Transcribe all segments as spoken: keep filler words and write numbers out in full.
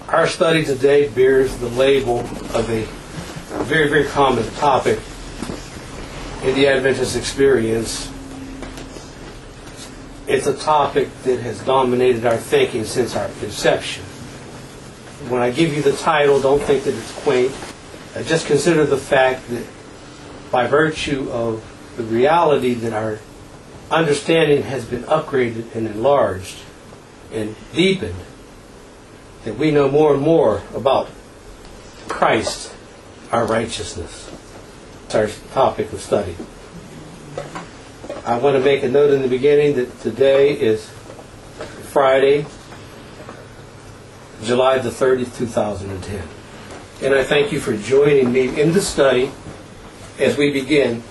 Our study today bears the label of a very, very common topic in the Adventist experience. It's a topic that has dominated our thinking since our inception. When I give you the title, don't think that it's quaint. Just consider the fact that by virtue of the reality that our understanding has been upgraded and enlarged and deepened, that we know more and more about Christ, our righteousness. It's our topic of study. I want to make a note in the beginning that today is Friday, July the thirtieth, two thousand ten. And I thank you for joining me in the study as we begin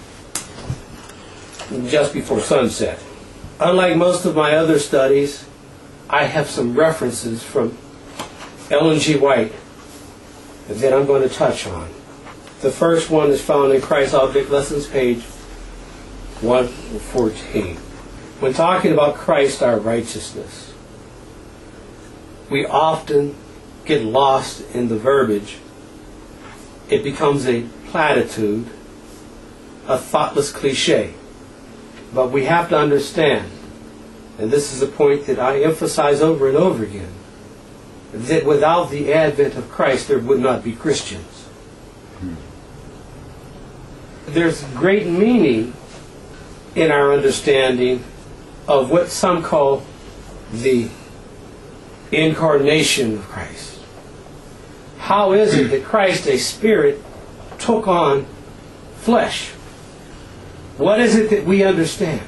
just before sunset. Unlike most of my other studies, I have some references from Ellen G. White that I'm going to touch on. The first one is found in Christ Object Lessons, page one fourteen. When talking about Christ, our righteousness, we often get lost in the verbiage. It becomes a platitude, a thoughtless cliche. But we have to understand, and this is a point that I emphasize over and over again, that without the advent of Christ there would not be Christians. Hmm. There's great meaning in our understanding of what some call the incarnation of Christ. How is it that Christ, a spirit, took on flesh? What is it that we understand?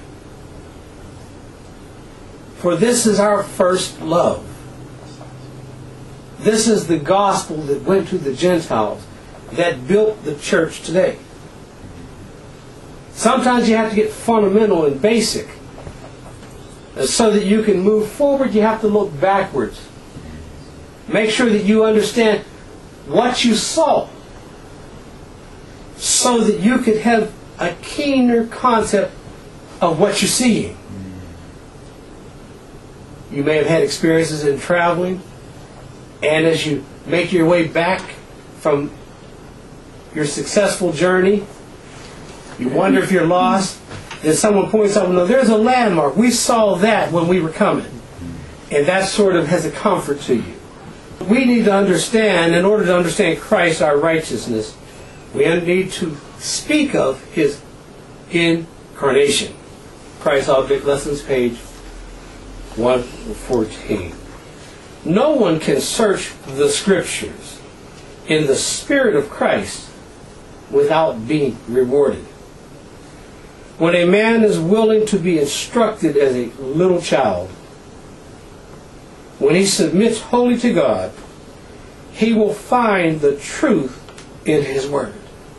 For this is our first love. This is the gospel that went to the Gentiles, that built the church today. Sometimes you have to get fundamental and basic. So that you can move forward, you have to look backwards. Make sure that you understand what you saw, so that you could have a keener concept of what you're seeing. You may have had experiences in traveling, and as you make your way back from your successful journey, you wonder if you're lost, and someone points out, no, there's a landmark. We saw that when we were coming. And that sort of has a comfort to you. We need to understand, in order to understand Christ, our righteousness, we need to speak of His incarnation. Christ Object Lessons, page one fourteen. No one can search the Scriptures in the Spirit of Christ without being rewarded. When a man is willing to be instructed as a little child, when he submits wholly to God, he will find the truth in His Word.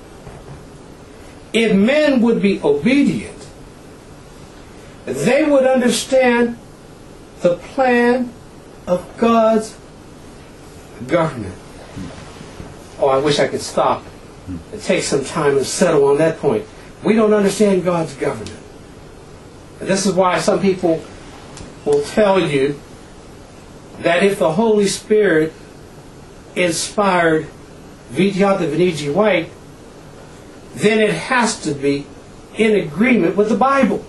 If men would be obedient, they would understand the plan of God's government. Oh, I wish I could stop and take some time and settle on that point. We don't understand God's government. And this is why some people will tell you that if the Holy Spirit inspired Vidyata Viniji White, then it has to be in agreement with the Bible.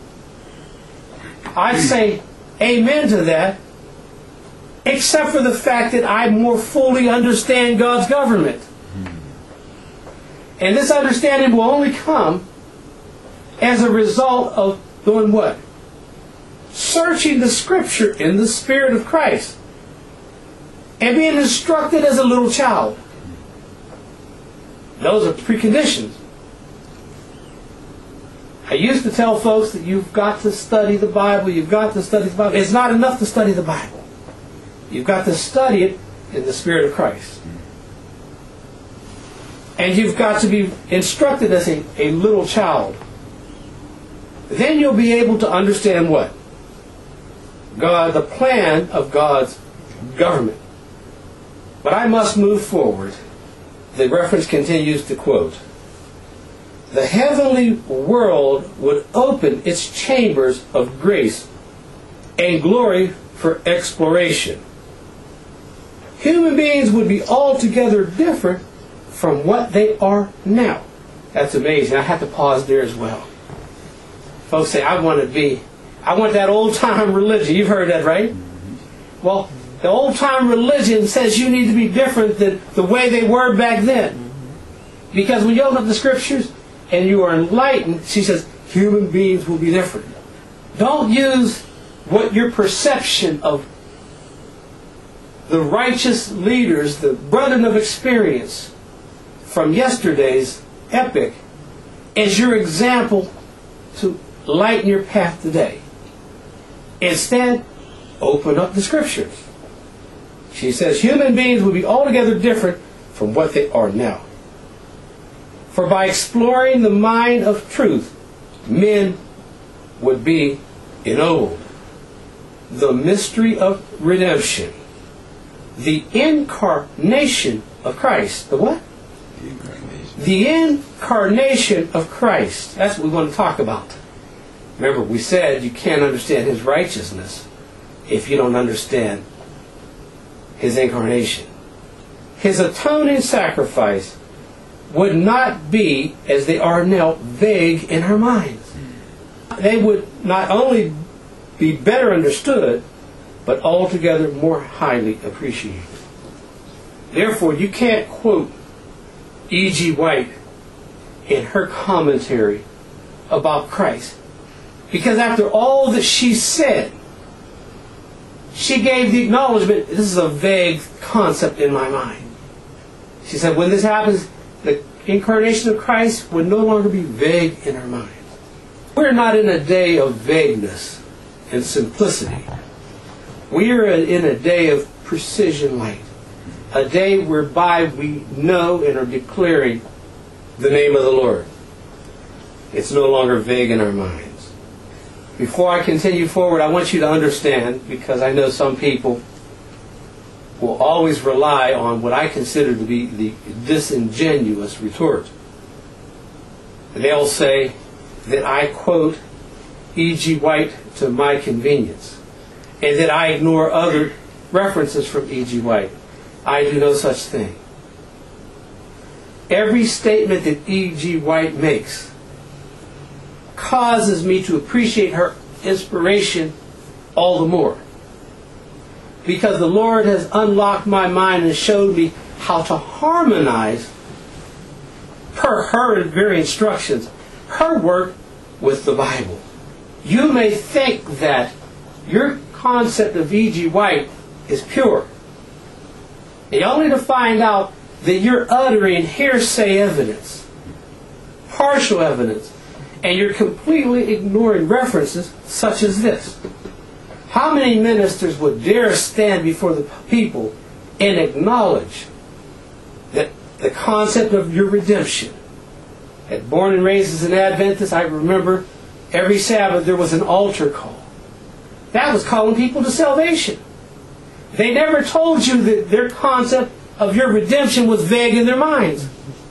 I say amen to that, except for the fact that I more fully understand God's government. And this understanding will only come as a result of doing what? Searching the Scripture in the Spirit of Christ. And being instructed as a little child. Those are preconditions. I used to tell folks that you've got to study the Bible, you've got to study the Bible. It's not enough to study the Bible. You've got to study it in the Spirit of Christ. And you've got to be instructed as a, a little child. Then you'll be able to understand what? God, the plan of God's government. But I must move forward. The reference continues to quote, "The heavenly world would open its chambers of grace and glory for exploration. human beings would be altogether different from what they are now. That's amazing. I have to pause there as well. Folks say, I want to be, I want that old-time religion. You've heard that, right? Well, the old-time religion says you need to be different than the way they were back then. Because when you open up the Scriptures and you are enlightened, she says, human beings will be different. Don't use what your perception of the righteous leaders, the brethren of experience from yesterday's epic, as your example to lighten your path today. Instead, open up the Scriptures. She says human beings will be altogether different from what they are now. For by exploring the mind of truth, men would be ennobled. The mystery of redemption. The incarnation of Christ. The what? The incarnation. The incarnation of Christ. That's what we want to talk about. Remember, we said you can't understand His righteousness if you don't understand His incarnation. His atoning sacrifice would not be, as they are now, vague in our minds. They would not only be better understood, but altogether more highly appreciated. Therefore, you can't quote E G White in her commentary about Christ. Because after all that she said, she gave the acknowledgement, this is a vague concept in my mind. She said, when this happens, the incarnation of Christ would no longer be vague in our minds. We're not in a day of vagueness and simplicity. We are in a day of precision light. A day whereby we know and are declaring the name of the Lord. It's no longer vague in our minds. Before I continue forward, I want you to understand, because I know some people will always rely on what I consider to be the disingenuous retort. They'll say that I quote E G White to my convenience, and that I ignore other references from E G White. I do no such thing. Every statement that E G White makes causes me to appreciate her inspiration all the more. Because the Lord has unlocked my mind and showed me how to harmonize per her very instructions, her work with the Bible. You may think that your concept of E G White is pure, and only to find out that you're uttering hearsay evidence, partial evidence, and you're completely ignoring references such as this. How many ministers would dare stand before the people and acknowledge that the concept of your redemption? At Born and Raised as an Adventist, I remember every Sabbath there was an altar call. That was calling people to salvation. They never told you that their concept of your redemption was vague in their minds.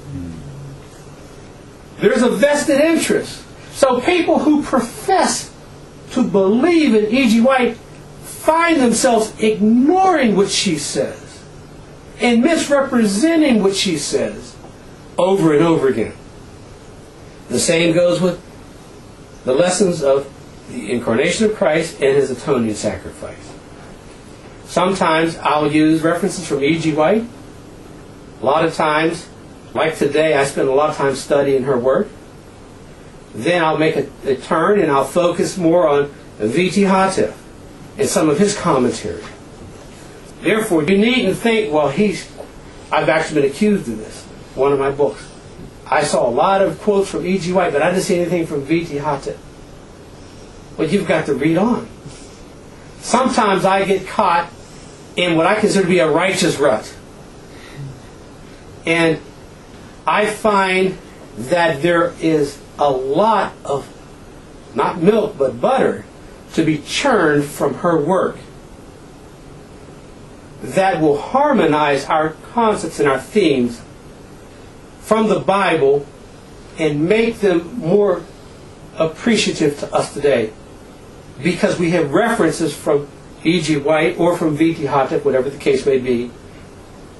There's a vested interest. So people who profess to believe in E G White find themselves ignoring what she says and misrepresenting what she says over and over again. The same goes with the lessons of the incarnation of Christ and His atoning sacrifice. Sometimes I'll use references from E G White. A lot of times, like today, I spend a lot of time studying her work. Then I'll make a, a turn and I'll focus more on V T Hatef and some of his commentary. Therefore, you needn't think, well, he's, I've actually been accused of this. One of my books. I saw a lot of quotes from E G White, but I didn't see anything from V T Hatef. Well, you've got to read on. Sometimes I get caught in what I consider to be a righteous rut. And I find that there is a lot of, not milk, but butter, to be churned from her work that will harmonize our concepts and our themes from the Bible and make them more appreciative to us today, because we have references from E G White or from V T Hatef, whatever the case may be,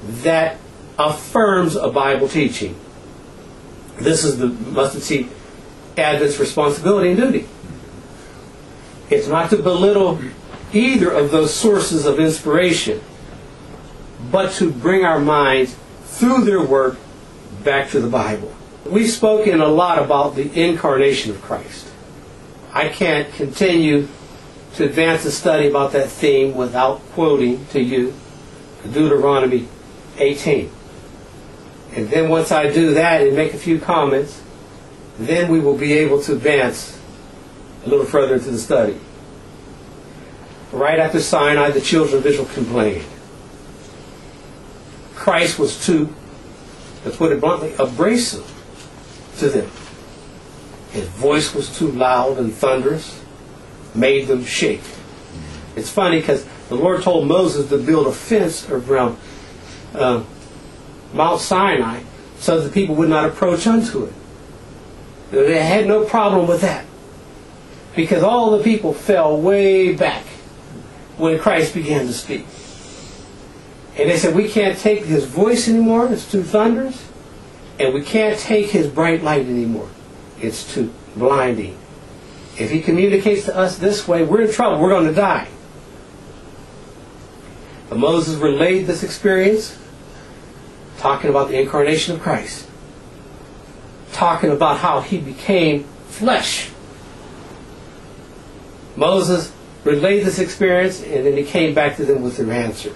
that affirms a Bible teaching. This is the Mustard Seed Advent's responsibility and duty. It's not to belittle either of those sources of inspiration, but to bring our minds through their work back to the Bible. We've spoken a lot about the incarnation of Christ. I can't continue to advance the study about that theme without quoting to you Deuteronomy eighteen. And then once I do that and make a few comments, then we will be able to advance a little further into the study. Right after Sinai, the children of Israel complained. Christ was too, let's put it bluntly, abrasive to them. His voice was too loud and thunderous, made them shake. It's funny because the Lord told Moses to build a fence around uh, Mount Sinai so that the people would not approach unto it. They had no problem with that, because all the people fell way back when Christ began to speak. And they said, we can't take his voice anymore, it's too thunderous, and we can't take his bright light anymore, it's too blinding. If he communicates to us this way, we're in trouble, we're going to die. But Moses relayed this experience, talking about the incarnation of Christ, talking about how he became flesh. Moses relayed this experience, and then he came back to them with their answer.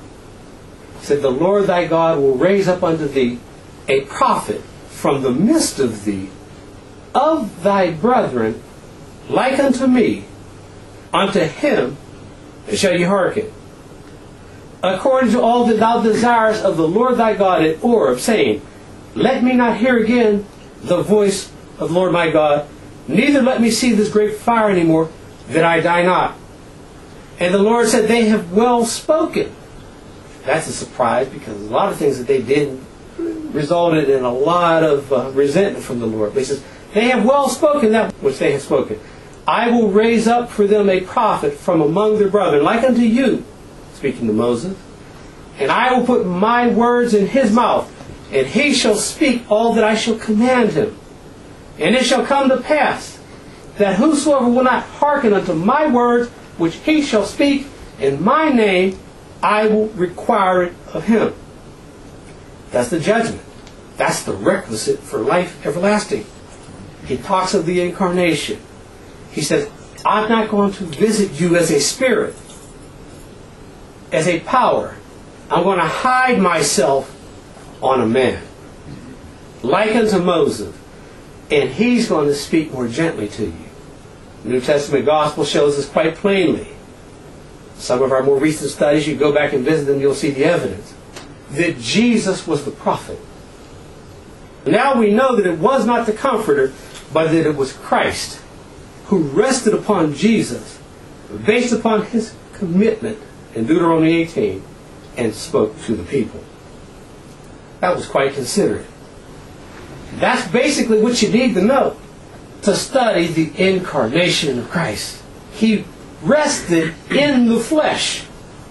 He said, the Lord thy God will raise up unto thee a prophet from the midst of thee, of thy brethren, like unto me. Unto him shall ye hearken, according to all that thou desirest of the Lord thy God at Oreb, saying, let me not hear again the voice of the Lord my God, neither let me see this great fire anymore, that I die not. And the Lord said, they have well spoken. That's a surprise, because a lot of things that they did resulted in a lot of uh, resentment from the Lord. But he says, they have well spoken that which they have spoken. I will raise up for them a prophet from among their brethren, like unto you, speaking to Moses, and I will put my words in his mouth, and he shall speak all that I shall command him. And it shall come to pass, that whosoever will not hearken unto my words, which he shall speak in my name, I will require it of him. That's the judgment. That's the requisite for life everlasting. He talks of the incarnation. He says, I'm not going to visit you as a spirit, as a power. I'm going to hide myself on a man, like unto Moses, and he's going to speak more gently to you. The New Testament gospel shows us quite plainly. Some of our more recent studies, you go back and visit them, you'll see the evidence that Jesus was the prophet. Now we know that it was not the Comforter, but that it was Christ who rested upon Jesus based upon his commitment in Deuteronomy eighteen and spoke to the people. That was quite considerate. That's basically what you need to know to study the incarnation of Christ. He rested in the flesh,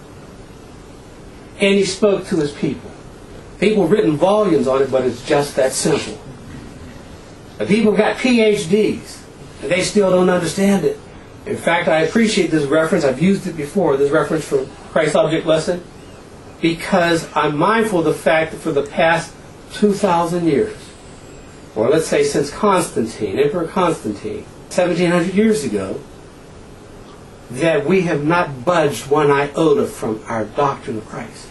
and he spoke to his people. People have written volumes on it, but it's just that simple. The people got P H Ds, and they still don't understand it. In fact, I appreciate this reference. I've used it before, this reference for Christ's Object Lesson, because I'm mindful of the fact that for the past two thousand years, or let's say since Constantine, Emperor Constantine, seventeen hundred years ago, that we have not budged one iota from our doctrine of Christ.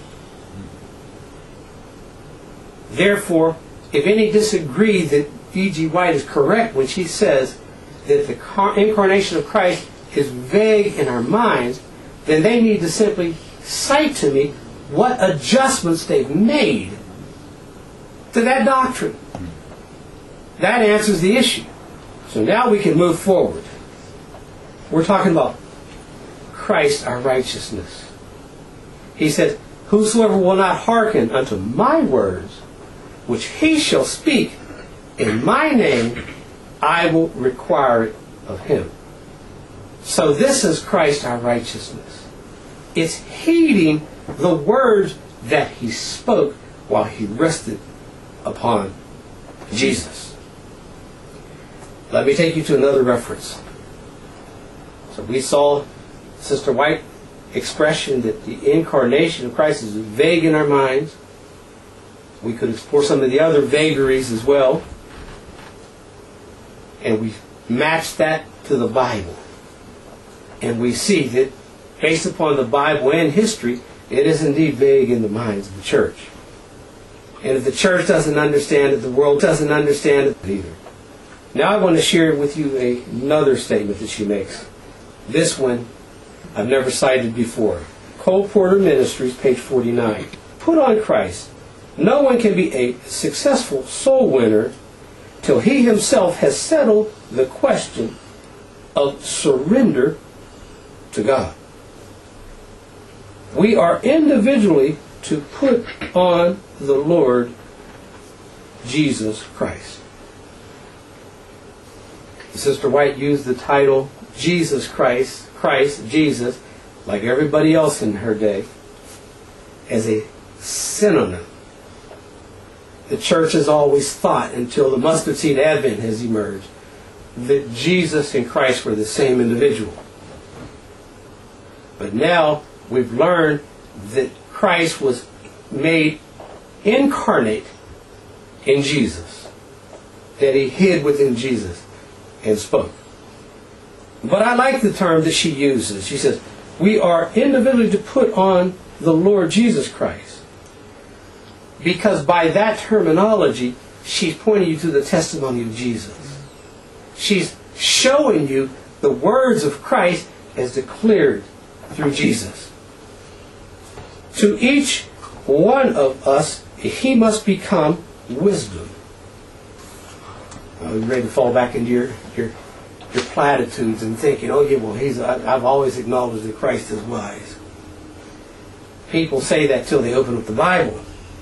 Therefore, if any disagree that E G White is correct when she says that the incarnation of Christ is vague in our minds, then they need to simply cite to me what adjustments they've made to that doctrine. That answers the issue. So now we can move forward. We're talking about Christ, our righteousness. He said, whosoever will not hearken unto my words, which he shall speak in my name, I will require it of him. So this is Christ, our righteousness. It's heeding the words that he spoke while he rested upon Jesus. Let me take you to another reference. So we saw Sister White's expression that the incarnation of Christ is vague in our minds. We could explore some of the other vagaries as well. And we match that to the Bible. And we see that based upon the Bible and history, it is indeed vague in the minds of the church. And if the church doesn't understand it, the world doesn't understand it either. Now I want to share with you a, another statement that she makes. This one I've never cited before. Cole Porter Ministries, page forty-nine. Put on Christ. No one can be a successful soul winner till he himself has settled the question of surrender to God. We are individually to put on the Lord Jesus Christ. Sister White used the title Jesus Christ, Christ, Jesus, like everybody else in her day, as a synonym. The church has always thought, until the mustard seed advent has emerged, that Jesus and Christ were the same individual. But now we've learned that Christ was made incarnate in Jesus, that he hid within Jesus and spoke. But I like the term that she uses. She says, we are individually to put on the Lord Jesus Christ. Because by that terminology, she's pointing you to the testimony of Jesus. She's showing you the words of Christ as declared through Jesus. To each one of us, he must become wisdom. Are you ready to fall back into your, your, your platitudes and thinking, oh yeah, well, he's, I, I've always acknowledged that Christ is wise. People say that till they open up the Bible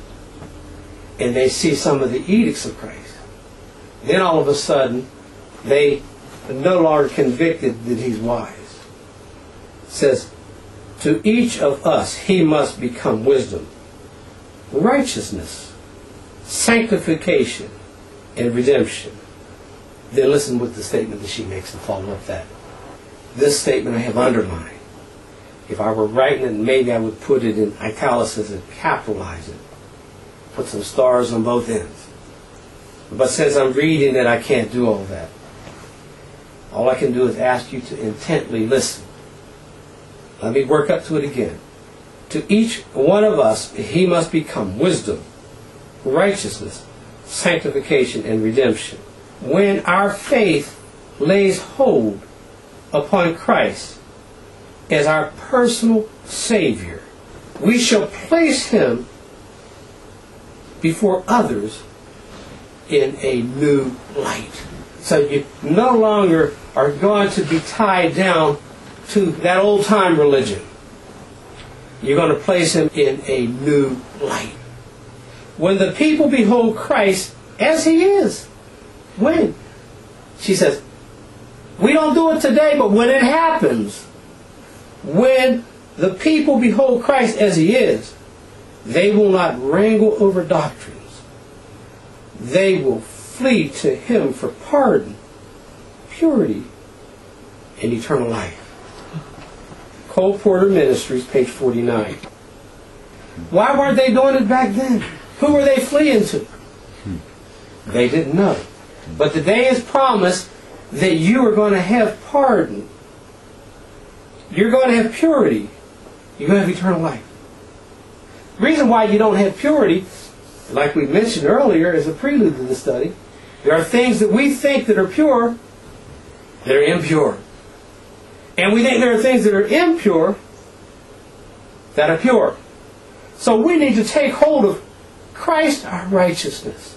and they see some of the edicts of Christ. Then all of a sudden, they are no longer convicted that he's wise. It says, to each of us, he must become wisdom, righteousness, sanctification, and redemption. Then listen with the statement that she makes and follow up that. This statement I have underlined. If I were writing it, maybe I would put it in italics and capitalize it. Put some stars on both ends. But since I'm reading it, I can't do all that. All I can do is ask you to intently listen. Let me work up to it again. To each one of us, he must become wisdom, righteousness, sanctification, and redemption. When our faith lays hold upon Christ as our personal Savior, we shall place him before others in a new light. So you no longer are going to be tied down to that old time religion. You're going to place him in a new light. When the people behold Christ as he is, when? She says, we don't do it today, but when it happens, when the people behold Christ as he is, they will not wrangle over doctrines. They will flee to him for pardon, purity, and eternal life. Cole Porter Ministries, page forty-nine. Why weren't they doing it back then? Who were they fleeing to? They didn't know. But the day is promised that you are going to have pardon. You're going to have purity. You're going to have eternal life. The reason why you don't have purity, like we mentioned earlier as a prelude to the study, there are things that we think that are pure that are impure. And we think there are things that are impure that are pure. So we need to take hold of Christ, our righteousness.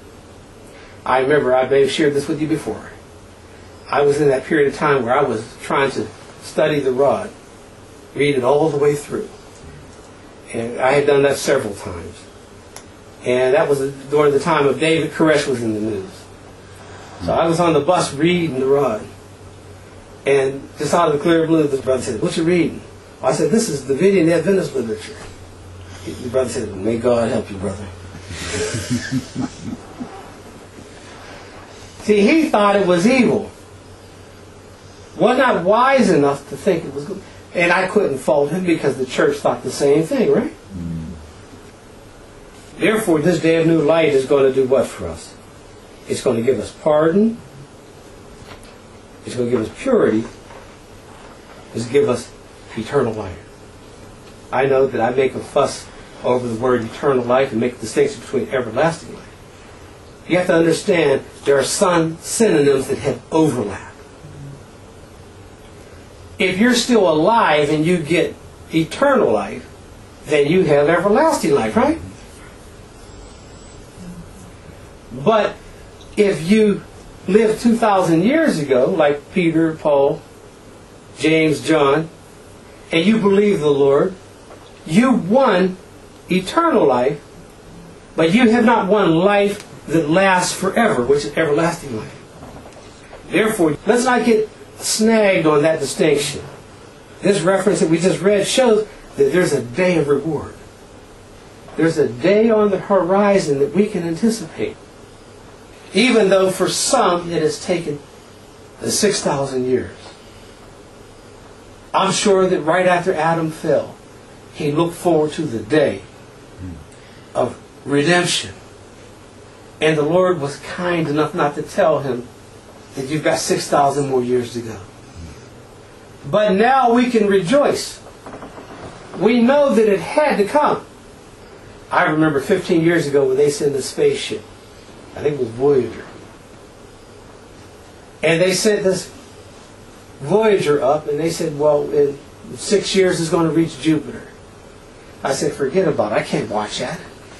I remember, I may have shared this with you before. I was in that period of time where I was trying to study the rod, read it all the way through. And I had done that several times. And that was during the time of David Koresh was in the news. So I was on the bus reading the rod. And just out of the clear blue, the brother said, what you reading? I said, this is Davidian Adventist literature. Your brother said, may God help you, brother. See, he thought it was evil. Was not wise enough to think it was good. And I couldn't fault him because the church thought the same thing, right? Mm. Therefore, this day of new light is going to do what for us? It's going to give us pardon. It's going to give us purity. It's going to give us eternal life. I know that I make a fuss over the word eternal life and make a distinction between everlasting life. You have to understand there are some synonyms that have overlap. If you're still alive and you get eternal life, then you have everlasting life, right? But if you lived two thousand years ago, like Peter, Paul, James, John, and you believe the Lord, you won eternal life, but you have not won life that lasts forever, which is everlasting life. Therefore, let's not get snagged on that distinction. This reference that we just read shows that there's a day of reward. There's a day on the horizon that we can anticipate. Even though for some it has taken six thousand years. I'm sure that right after Adam fell, he looked forward to the day of redemption. And the Lord was kind enough not to tell him that you've got six thousand more years to go. But now we can rejoice. We know that it had to come. I remember fifteen years ago when they sent a spaceship. I think it was Voyager. And they sent this Voyager up, and they said, well, in six years it's going to reach Jupiter. I said, forget about it. I can't watch that.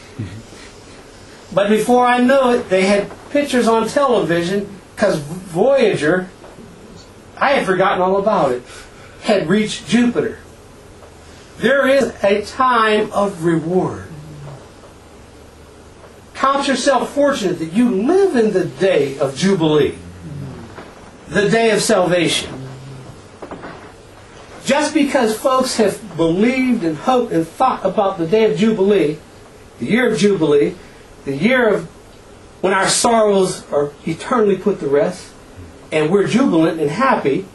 But before I knew it, they had pictures on television, because Voyager, I had forgotten all about it, had reached Jupiter. There is a time of reward. Count yourself fortunate that you live in the day of Jubilee, the day of salvation. Just because folks have believed and hoped and thought about the day of Jubilee, the year of Jubilee, the year of when our sorrows are eternally put to rest, and we're jubilant and happy,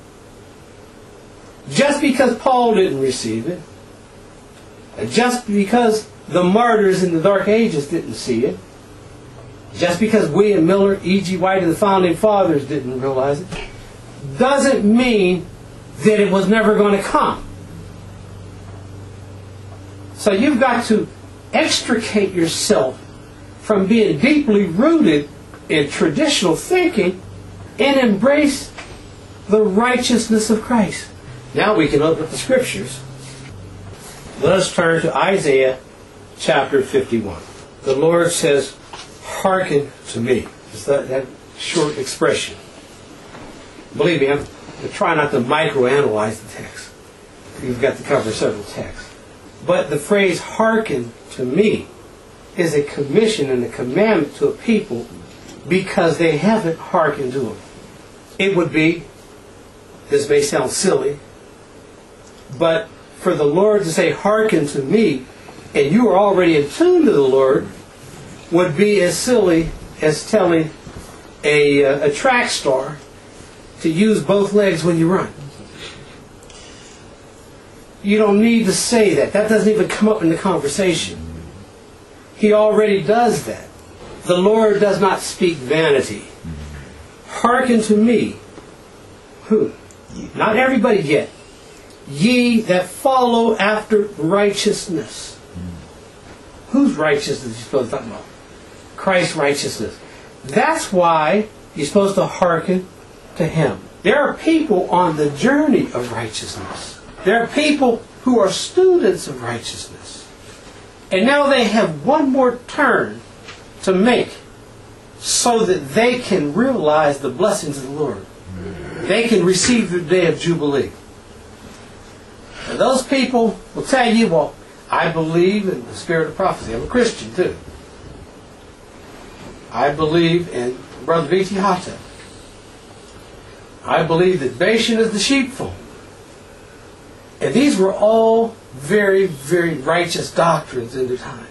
just because Paul didn't receive it, just because the martyrs in the Dark Ages didn't see it, just because William Miller, E G White, and the Founding Fathers didn't realize it, doesn't mean that it was never going to come. So you've got to extricate yourself from being deeply rooted in traditional thinking and embrace the righteousness of Christ. Now we can open up the Scriptures. Let us turn to Isaiah chapter fifty-one. The Lord says, hearken to me. It's that, that short expression. Believe me, I'm trying not to microanalyze the text. You've got to cover several texts. But the phrase hearken to me is a commission and a commandment to a people because they haven't hearkened to him. It would be, this may sound silly, but for the Lord to say hearken to me, and you are already in tune to the Lord, would be as silly as telling a, a track star to use both legs when you run. You don't need to say that. That doesn't even come up in the conversation. He already does that. The Lord does not speak vanity. Hearken to me. Who? Not everybody yet. Ye that follow after righteousness. Whose righteousness are you supposed to talk about? Christ's righteousness. That's why you're supposed to hearken to Him. There are people on the journey of righteousness. There are people who are students of righteousness. And now they have one more turn to make so that they can realize the blessings of the Lord. They can receive the day of Jubilee. And those people will tell you, well, I believe in the spirit of prophecy. I'm a Christian too. I believe in Brother V T Hata. I believe that Bashan is the sheepfold. And these were all very, very righteous doctrines in the time.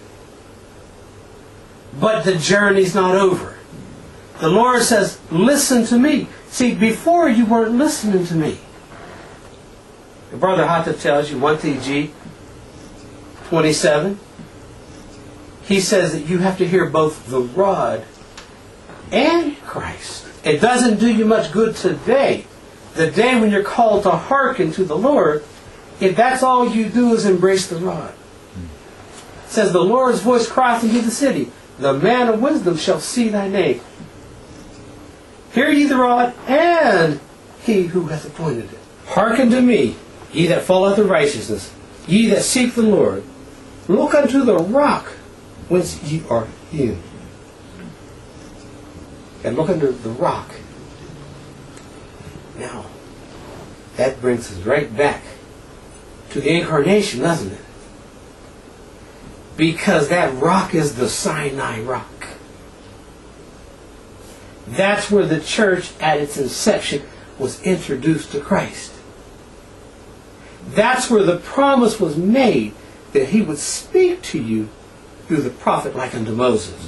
But the journey's not over. The Lord says, listen to me. See, before you weren't listening to me. Brother Hatta tells you, one T G twenty-seven, he says that you have to hear both the rod and Christ. It doesn't do you much good today, the day when you're called to hearken to the Lord, if that's all you do is embrace the rod. It says, the Lord's voice crieth into the city, the man of wisdom shall see thy name. Hear ye the rod, and he who hath appointed it. Hearken to me, ye that follow after righteousness, ye that seek the Lord. Look unto the rock whence ye are hewn. And look unto the rock. Now, that brings us right back to the incarnation, doesn't it? Because that rock is the Sinai rock. That's where the church at its inception was introduced to Christ. That's where the promise was made that he would speak to you through the prophet like unto Moses.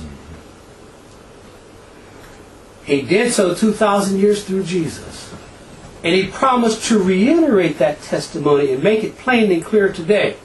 He did so two thousand years through Jesus. And he promised to reiterate that testimony and make it plain and clear today.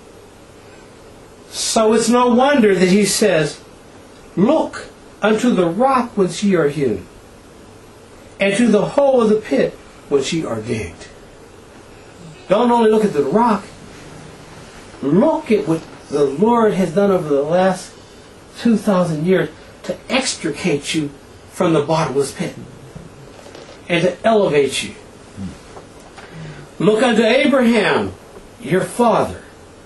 So it's no wonder that he says, look unto the rock whence ye are hewn, and to the hole of the pit whence ye are digged. Don't only look at the rock, look at what the Lord has done over the last two thousand years to extricate you from the bottomless pit and to elevate you. Look unto Abraham, your father,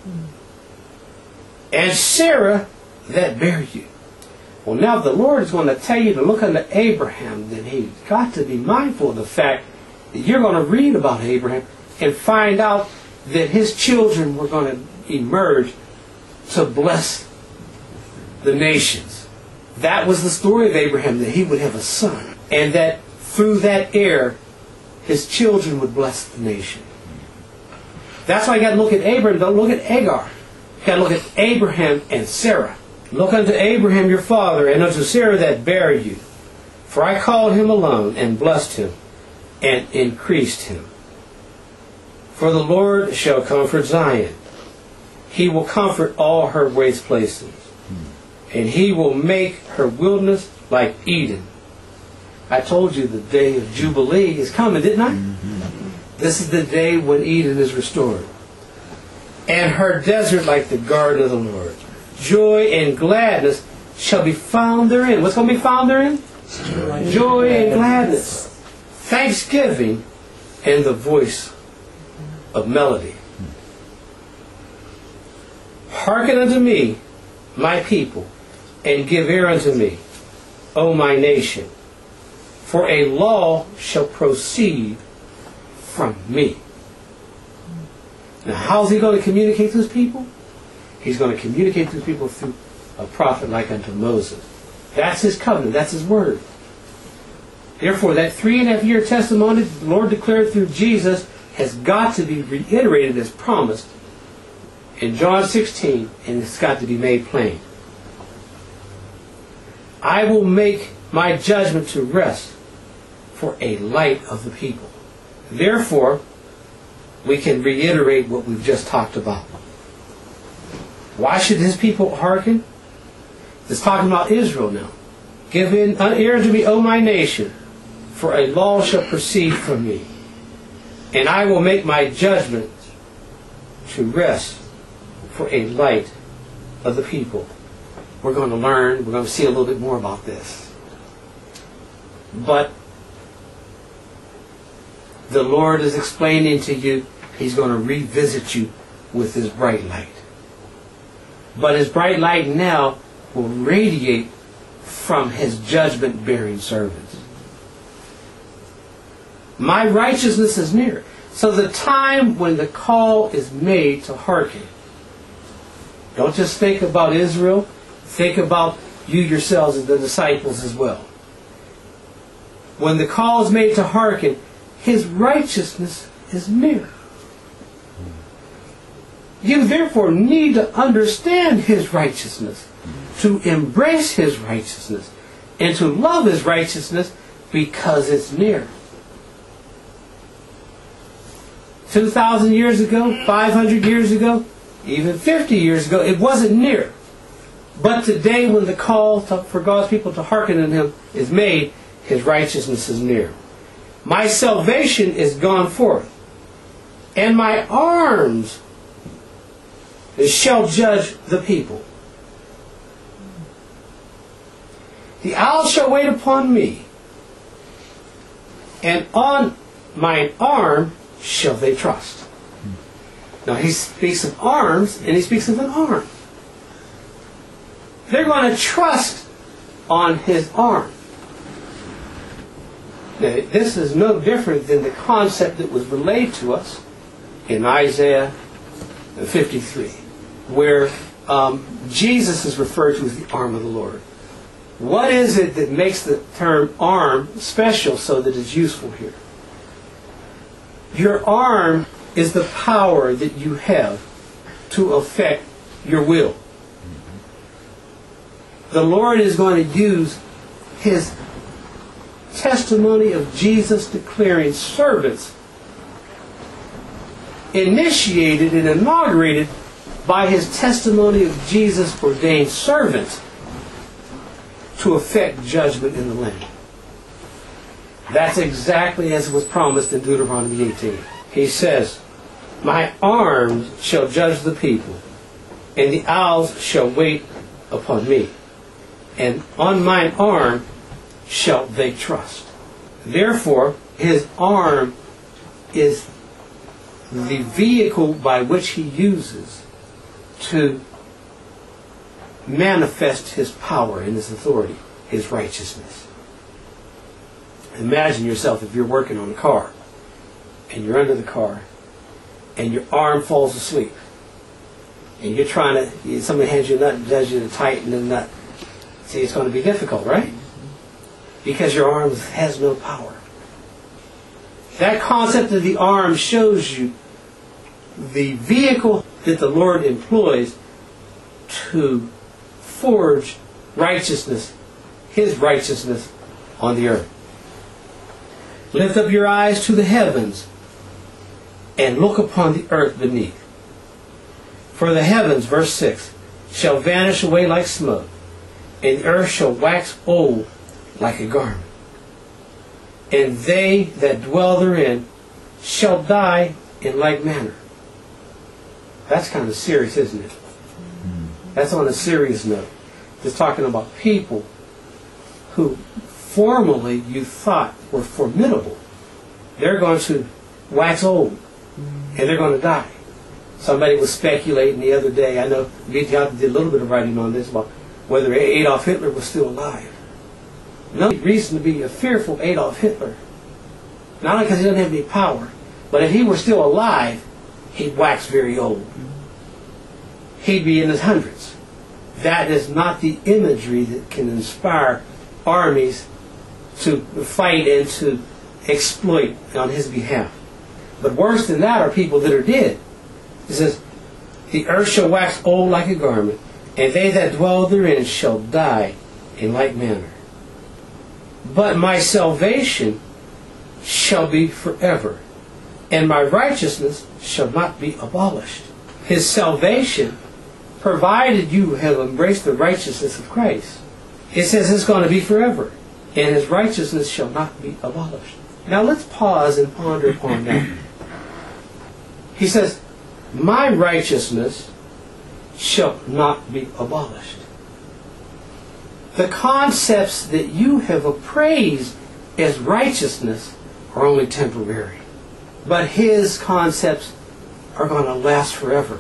and Sarah that bare you. Well, now if the Lord is going to tell you to look unto Abraham, then he's got to be mindful of the fact that you're going to read about Abraham and find out that his children were going to emerge to bless the nations. That was the story of Abraham, that he would have a son, and that through that heir, his children would bless the nation. That's why you got to look at Abraham, don't look at Hagar. You got to look at Abraham and Sarah. Look unto Abraham your father, and unto Sarah that bare you. For I called him alone, and blessed him, and increased him. For the Lord shall comfort Zion. He will comfort all her waste places. And he will make her wilderness like Eden. I told you the day of Jubilee is coming, didn't I? Mm-hmm. This is the day when Eden is restored. And her desert like the garden of the Lord. Joy and gladness shall be found therein. What's going to be found therein? Joy, Joy and gladness. Thanksgiving and the voice of melody. Hearken unto me, my people, and give ear unto me, O my nation. For a law shall proceed from me. Now, how's he going to communicate to his people? He's going to communicate to his people through a prophet like unto Moses. That's his covenant. That's his word. Therefore, that three and a half year testimony the Lord declared through Jesus has got to be reiterated as promised in John sixteen, and it's got to be made plain. I will make my judgment to rest for a light of the people. Therefore, we can reiterate what we've just talked about. Why should his people hearken? It's talking about Israel now. Give in ear unto me, O my nation, for a law shall proceed from me, and I will make my judgment to rest for a light of the people. We're going to learn, we're going to see a little bit more about this. But the Lord is explaining to you, he's going to revisit you with his bright light. But his bright light now will radiate from his judgment-bearing servants. My righteousness is near. So the time when the call is made to hearken, don't just think about Israel, think about you yourselves as the disciples as well. When the call is made to hearken, his righteousness is near. You therefore need to understand His righteousness, to embrace His righteousness, and to love His righteousness because it's near. two thousand years ago, five hundred years ago, even fifty years ago, it wasn't near. But today, when the call to, for God's people to hearken to Him is made, His righteousness is near. My salvation is gone forth, and my arms shall judge the people. The owl shall wait upon me, and on mine arm shall they trust. Now he speaks of arms, and he speaks of an arm. They're going to trust on His arm. Now, this is no different than the concept that was relayed to us in Isaiah fifty-three, where um, Jesus is referred to as the arm of the Lord. What is it that makes the term arm special so that it's useful here? Your arm is the power that you have to affect your will. The Lord is going to use His testimony of Jesus declaring servants, initiated and inaugurated by His testimony of Jesus ordained servants, to effect judgment in the land. That's exactly as it was promised in Deuteronomy eighteen. He says, my arms shall judge the people, and the owls shall wait upon me, and on mine arm shall they trust. Therefore, His arm is the vehicle by which He uses to manifest His power and His authority, His righteousness. Imagine yourself if you're working on a car, and you're under the car, and your arm falls asleep, and you're trying to, somebody hands you a nut and tells you to tighten the nut. See, it's going to be difficult, right? Because your arm has no power. That concept of the arm shows you the vehicle that the Lord employs to forge righteousness, His righteousness on the earth. Lift up your eyes to the heavens and look upon the earth beneath. For the heavens, verse six, shall vanish away like smoke, and the earth shall wax old like a garment. And they that dwell therein shall die in like manner. That's kind of serious, isn't it? That's on a serious note. It's talking about people who formerly you thought were formidable. They're going to wax old, and they're going to die. Somebody was speculating the other day, I know B T did a little bit of writing on this, about whether Adolf Hitler was still alive. No reason to be a fearful Adolf Hitler. Not only because he doesn't have any power, but if he were still alive, he'd wax very old. He'd be in his hundreds. That is not the imagery that can inspire armies to fight and to exploit on his behalf. But worse than that are people that are dead. It says, the earth shall wax old like a garment, and they that dwell therein shall die in like manner. But my salvation shall be forever, and my righteousness shall not be abolished. His salvation, provided you have embraced the righteousness of Christ, it says it's going to be forever, and His righteousness shall not be abolished. Now let's pause and ponder upon that. He says, my righteousness shall not be abolished. The concepts that you have appraised as righteousness are only temporary. But His concepts are going to last forever.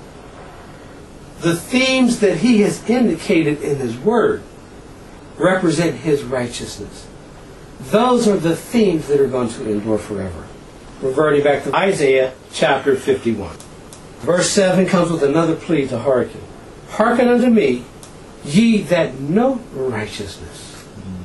The themes that He has indicated in His Word represent His righteousness. Those are the themes that are going to endure forever. Reverting back to Isaiah chapter fifty-one. Verse seven comes with another plea to hearken. Hearken unto me, ye that know righteousness.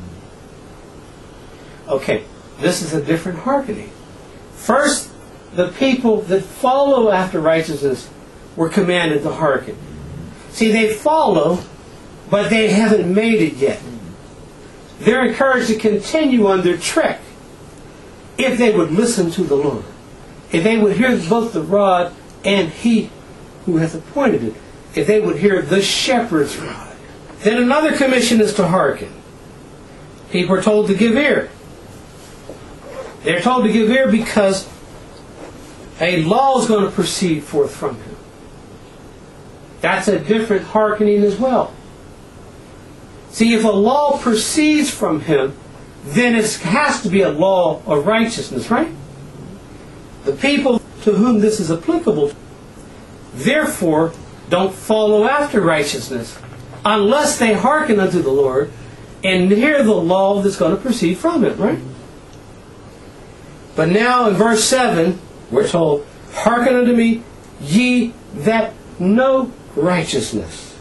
Okay, this is a different hearkening. First, the people that follow after righteousness were commanded to hearken. See, they follow, but they haven't made it yet. They're encouraged to continue on their trek if they would listen to the Lord. If they would hear both the rod and He who hath appointed it. If they would hear the shepherd's rod. Then another commission is to hearken. People are told to give ear. They're told to give ear because a law is going to proceed forth from Him. That's a different hearkening as well. See, if a law proceeds from Him, then it has to be a law of righteousness, right? The people to whom this is applicable, therefore, don't follow after righteousness unless they hearken unto the Lord and hear the law that's going to proceed from it, right? But now in verse seven, we're told, hearken unto me, ye that know righteousness.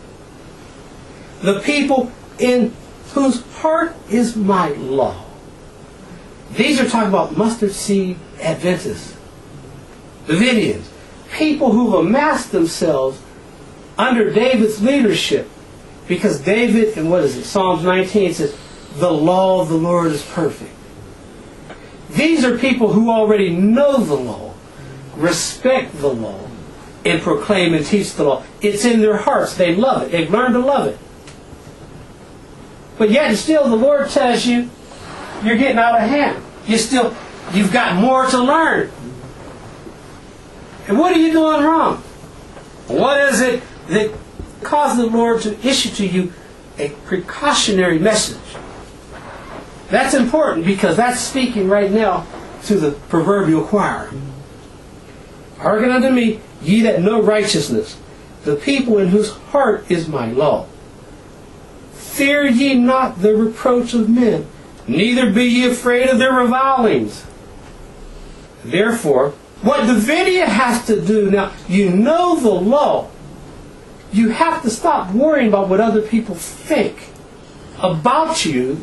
The people in whose heart is my law. These are talking about mustard seed Adventists, Davidians, people who've amassed themselves under David's leadership. Because David, and what is it, Psalms nineteen says, the law of the Lord is perfect. These are people who already know the law, respect the law, and proclaim and teach the law. It's in their hearts. They love it. They've learned to love it. But yet and still the Lord tells you, you're getting out of hand. You still, you've got more to learn. And what are you doing wrong? What is it that caused the Lord to issue to you a precautionary message? That's important because that's speaking right now to the proverbial choir. Hearken unto me, ye that know righteousness, the people in whose heart is my law. Fear ye not the reproach of men, neither be ye afraid of their revilings. Therefore, what Davidia has to do now, you know the law. You have to stop worrying about what other people think about you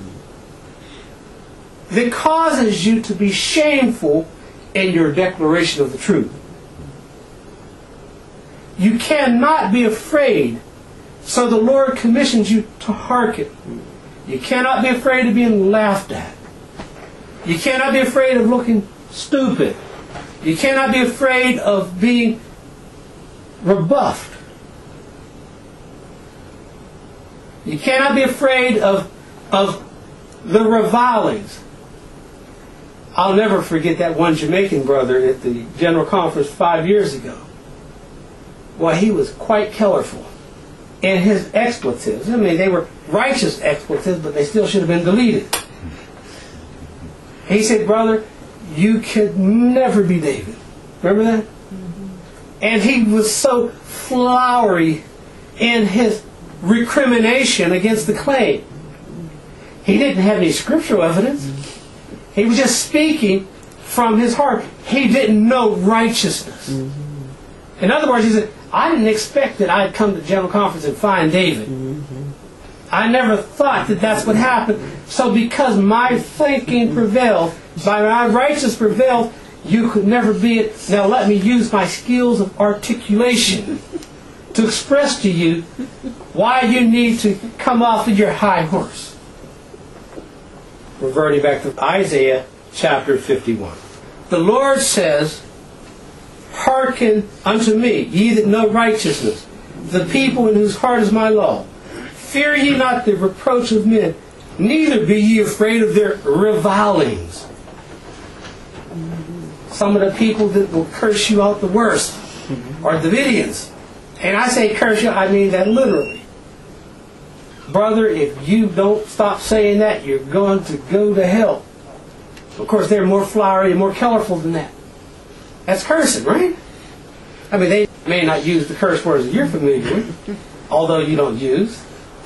that causes you to be shameful in your declaration of the truth. You cannot be afraid. So the Lord commissions you to hearken. You cannot be afraid of being laughed at. You cannot be afraid of looking stupid. You cannot be afraid of being rebuffed. You cannot be afraid of, of the revilings. I'll never forget that one Jamaican brother at the General Conference five years ago. Well, he was quite colorful. And his expletives, I mean, they were righteous expletives, but they still should have been deleted. He said, brother, you could never be David. Remember that? Mm-hmm. And he was so flowery in his recrimination against the claim. He didn't have any scriptural evidence. Mm-hmm. He was just speaking from his heart. He didn't know righteousness. Mm-hmm. In other words, he said, I didn't expect that I'd come to General Conference and find David. Mm-hmm. I never thought that that's what happened. So because my thinking prevailed, by my righteousness prevailed, you could never be it. Now let me use my skills of articulation to express to you why you need to come off of your high horse. Reverting back to Isaiah chapter fifty-one. The Lord says, hearken unto me, ye that know righteousness, the people in whose heart is my law. Fear ye not the reproach of men, neither be ye afraid of their revilings. Some of the people that will curse you out the worst are Davidians. And I say curse you, I mean that literally. Brother, if you don't stop saying that, you're going to go to hell. Of course, they're more flowery and more colorful than that. That's cursing, right? I mean, they may not use the curse words that you're familiar with, although you don't use.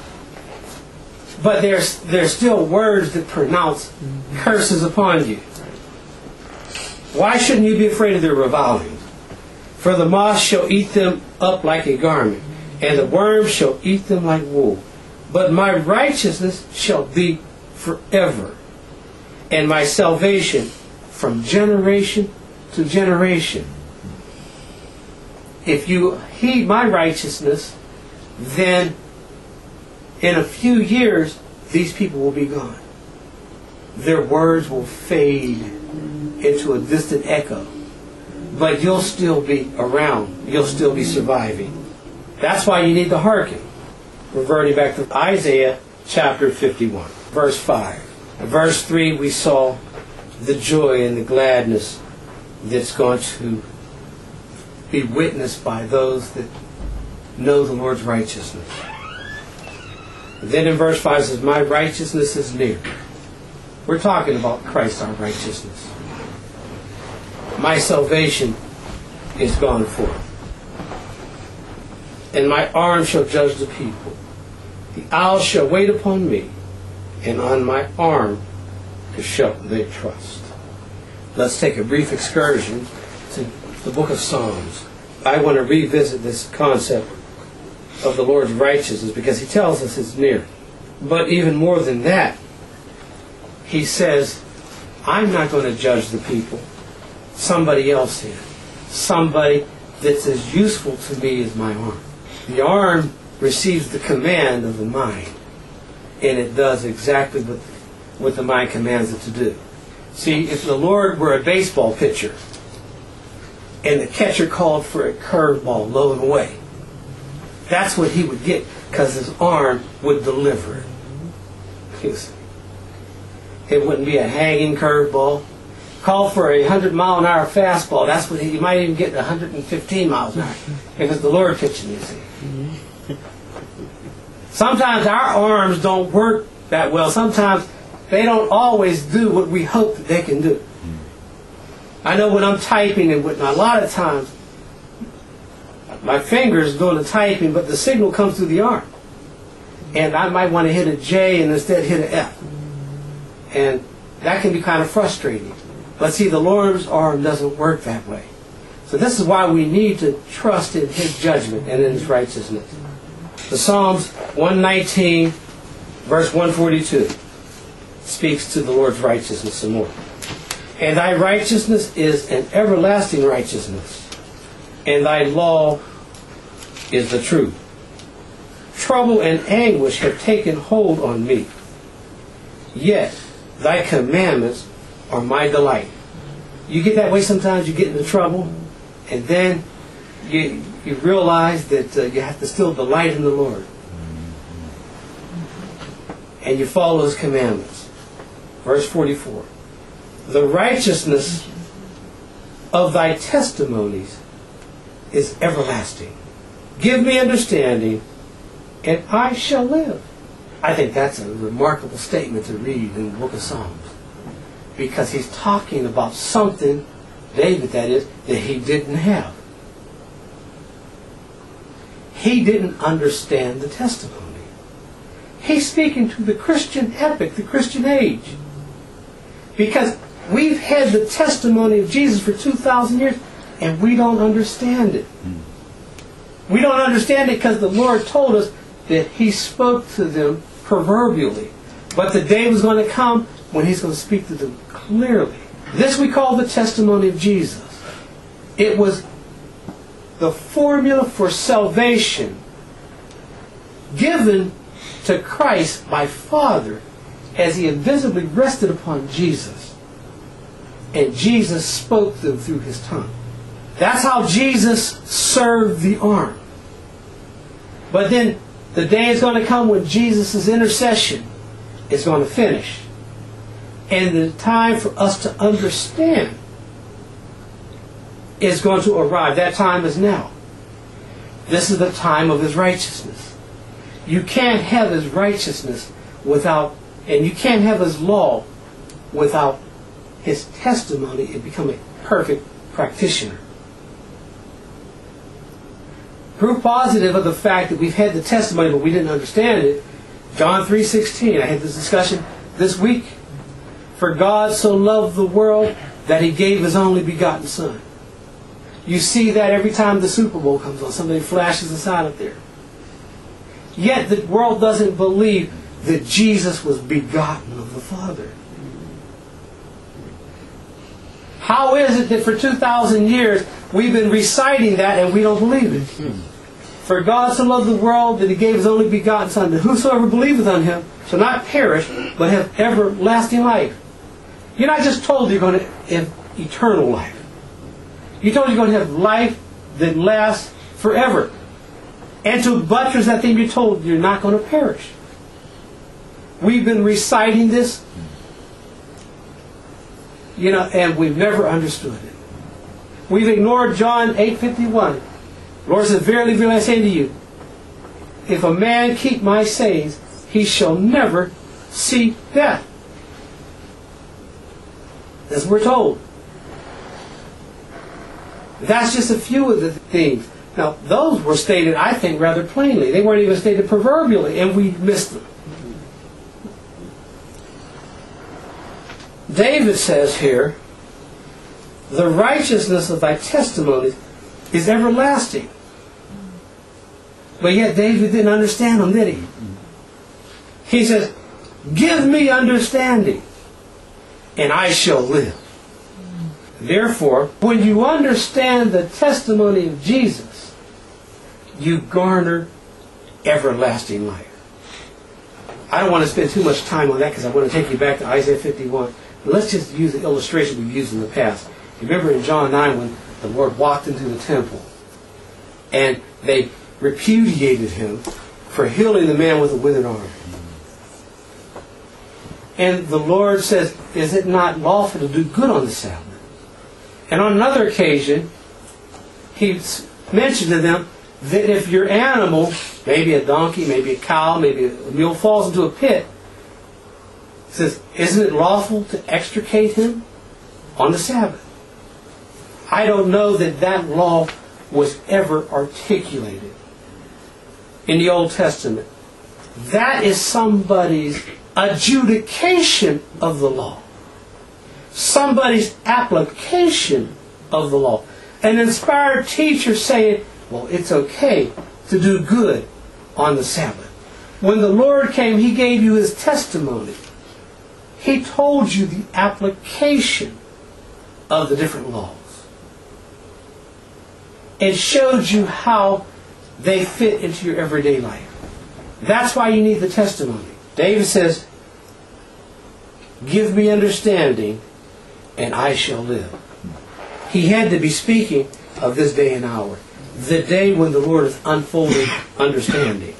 But there's there's still words that pronounce curses upon you. Why shouldn't you be afraid of their revilings? For the moth shall eat them up like a garment, and the worm shall eat them like wool. But my righteousness shall be forever, and my salvation from generation to generation. if you heed my righteousness, then in a few years, these people will be gone. Their words will fade into a distant echo. But you'll still be around. You'll still be surviving. That's why you need to hearken. Reverting back to Isaiah chapter fifty-one, verse five. In verse three, we saw the joy and the gladness that's going to be witnessed by those that know the Lord's righteousness. Then in verse five it says, my righteousness is near. We're talking about Christ, our righteousness. My salvation is gone forth. And my arm shall judge the people. The owl shall wait upon me, and on my arm shall they trust. Let's take a brief excursion to the book of Psalms. I want to revisit this concept of the Lord's righteousness because he tells us it's near. But even more than that, he says, I'm not going to judge the people. Somebody else is. Somebody that's as useful to me as my arm. The arm receives the command of the mind, and it does exactly what, what the mind commands it to do. See, if the Lord were a baseball pitcher, and the catcher called for a curveball low and away, that's what he would get, because his arm would deliver it. You see. It wouldn't be a hanging curveball. Call for a hundred mile an hour fastball. That's what he, you might even get one hundred fifteen miles an hour. Because the Lord pitching, you see. Sometimes our arms don't work that well. Sometimes they don't always do what we hope that they can do. I know when I'm typing and whatnot, a lot of times my fingers doing the typing, but the signal comes through the arm. And I might want to hit a J and instead hit an F. And that can be kind of frustrating. But see, the Lord's arm doesn't work that way. So this is why we need to trust in His judgment and in His righteousness. The Psalms one nineteen, verse one forty-two, speaks to the Lord's righteousness some more. And thy righteousness is an everlasting righteousness, and thy law is the truth. Trouble and anguish have taken hold on me, yet thy commandments are my delight. You get that way sometimes, you get into trouble, and then you, you realize that uh, you have to still delight in the Lord. And you follow His commandments. Verse forty-four. The righteousness of thy testimonies is everlasting. Give me understanding, and I shall live. I think that's a remarkable statement to read in the book of Psalms. Because he's talking about something, David that is, that he didn't have. He didn't understand the testimony. He's speaking to the Christian epoch, the Christian age. Because we've had the testimony of Jesus for two thousand years, and we don't understand it. We don't understand it because the Lord told us that He spoke to them proverbially. But the day was going to come when He's going to speak to them clearly. This we call the testimony of Jesus. It was the formula for salvation given to Christ by Father as He invisibly rested upon Jesus. And Jesus spoke to them through His tongue. That's how Jesus served the arm. But then the day is going to come when Jesus' intercession is going to finish. And the time for us to understand is going to arrive. That time is now. This is the time of His righteousness. You can't have His righteousness without, and you can't have His law without His testimony and become a perfect practitioner. Proof positive of the fact that we've had the testimony but we didn't understand it, John three sixteen. I had this discussion this week. For God so loved the world that He gave His only begotten Son. You see that every time the Super Bowl comes on. Somebody flashes a sign up there. Yet the world doesn't believe that Jesus was begotten of the Father. How is it that for two thousand years We've been reciting that and we don't believe it. For God so loved the world that He gave His only begotten Son, that whosoever believeth on Him shall not perish, but have everlasting life. You're not just told you're going to have eternal life. You're told you're going to have life that lasts forever. And to buttress that thing, you're told you're not going to perish. We've been reciting this, you know, and we've never understood it. We've ignored John eight fifty-one. The Lord says, verily, verily, I say to you, if a man keep my sayings, he shall never see death. That's what we're told. That's just a few of the things. Now, those were stated, I think, rather plainly. They weren't even stated proverbially, and we missed them. David says here, the righteousness of thy testimonies is everlasting. But yet David didn't understand them, did he? He says, give me understanding, and I shall live. Therefore, when you understand the testimony of Jesus, you garner everlasting life. I don't want to spend too much time on that because I want to take you back to Isaiah fifty-one. But let's just use the illustration we've used in the past. Remember in John nine when the Lord walked into the temple and they repudiated Him for healing the man with a withered arm. And the Lord says, is it not lawful to do good on the Sabbath? And on another occasion, He mentioned to them that if your animal, maybe a donkey, maybe a cow, maybe a mule, falls into a pit, He says, isn't it lawful to extricate him on the Sabbath? I don't know that that law was ever articulated in the Old Testament. That is somebody's adjudication of the law. Somebody's application of the law. An inspired teacher saying, well, it's okay to do good on the Sabbath. When the Lord came, He gave you His testimony. He told you the application of the different laws. It showed you how they fit into your everyday life. That's why you need the testimony. David says, give me understanding, and I shall live. He had to be speaking of this day and hour. The day when the Lord is unfolding understanding.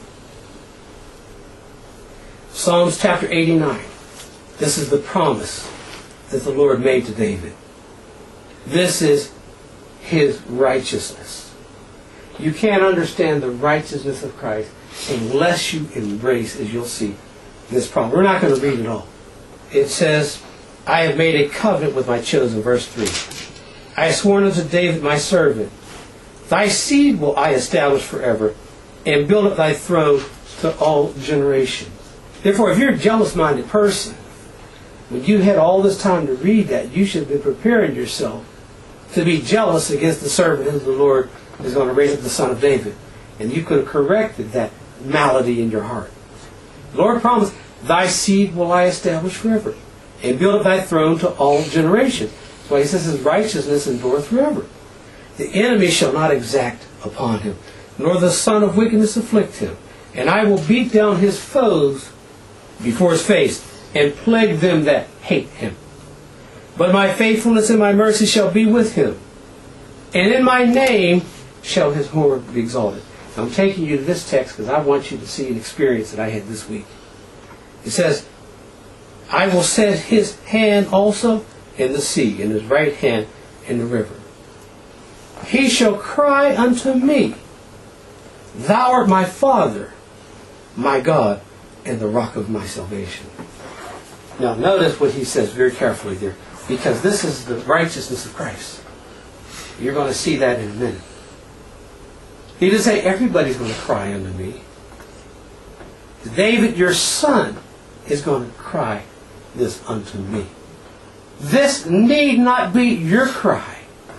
Psalms chapter eighty-nine. This is the promise that the Lord made to David. This is His righteousness. You can't understand the righteousness of Christ unless you embrace, as you'll see, this promise. We're not going to read it all. It says, I have made a covenant with my chosen, verse three. I have sworn unto David my servant, thy seed will I establish forever, and build up thy throne to all generations. Therefore, if you're a jealous-minded person, when you had all this time to read that, you should have been preparing yourself to be jealous against the servant who the Lord is going to raise up, the son of David. And you could have corrected that malady in your heart. The Lord promised, thy seed will I establish forever, and build up thy throne to all generations. That's why He says His righteousness endureth forever. The enemy shall not exact upon him, nor the son of wickedness afflict him. And I will beat down his foes before his face, and plague them that hate him. But my faithfulness and my mercy shall be with him, and in my name shall his horn be exalted. Now, I'm taking you to this text because I want you to see an experience that I had this week. It says, I will set his hand also in the sea, and his right hand in the river. He shall cry unto me, thou art my Father, my God, and the rock of my salvation. Now notice what he says very carefully there, because this is the righteousness of Christ. You're going to see that in a minute. He didn't say everybody's going to cry unto me. David, your son, is going to cry this unto me. This need not be your cry,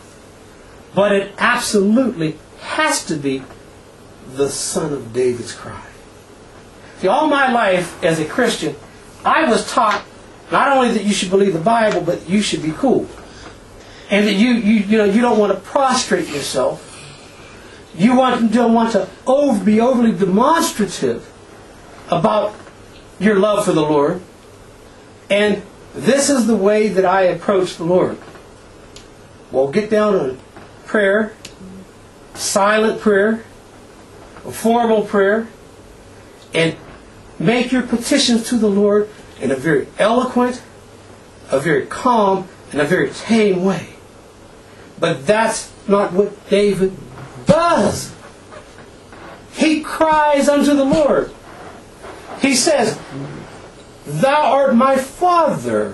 but it absolutely has to be the son of David's cry. See, all my life as a Christian, I was taught not only that you should believe the Bible, but you should be cool. and that you, you, you know, you don't want to prostrate yourself. You want, don't want to over, be overly demonstrative about your love for the Lord. And this is the way that I approach the Lord. Well, get down on prayer, silent prayer, a formal prayer, and make your petitions to the Lord in a very eloquent, a very calm, and a very tame way. But that's not what David does. He cries unto the Lord. He says, Thou art my Father,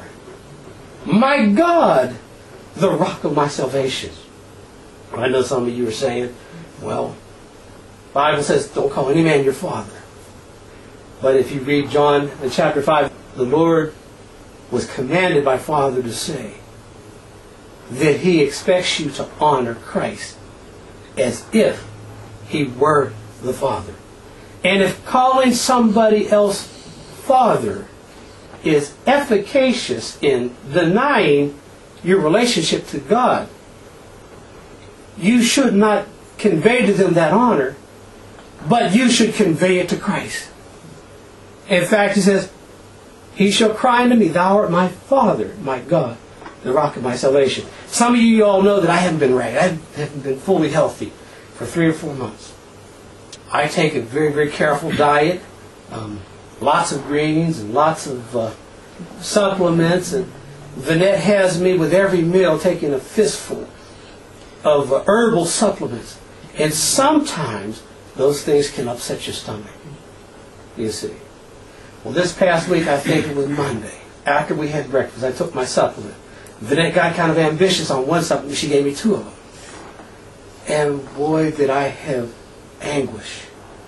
my God, the rock of my salvation. I know some of you are saying, well, the Bible says, don't call any man your father. But if you read John in chapter five, the Lord was commanded by Father to say that He expects you to honor Christ as if He were the Father. And if calling somebody else Father is efficacious in denying your relationship to God, you should not convey to them that honor, but you should convey it to Christ. In fact, He says, He shall cry unto me, Thou art my Father, my God, the rock of my salvation. Some of you all know that I haven't been right. I haven't been fully healthy for three or four months. I take a very, very careful diet, um, lots of greens and lots of uh, supplements, and Vanette has me with every meal taking a fistful of uh, herbal supplements. And sometimes those things can upset your stomach. You see. Well, this past week, I think it was Monday, after we had breakfast, I took my supplement. Vanette got kind of ambitious on one supplement. She gave me two of them. And boy, did I have anguish.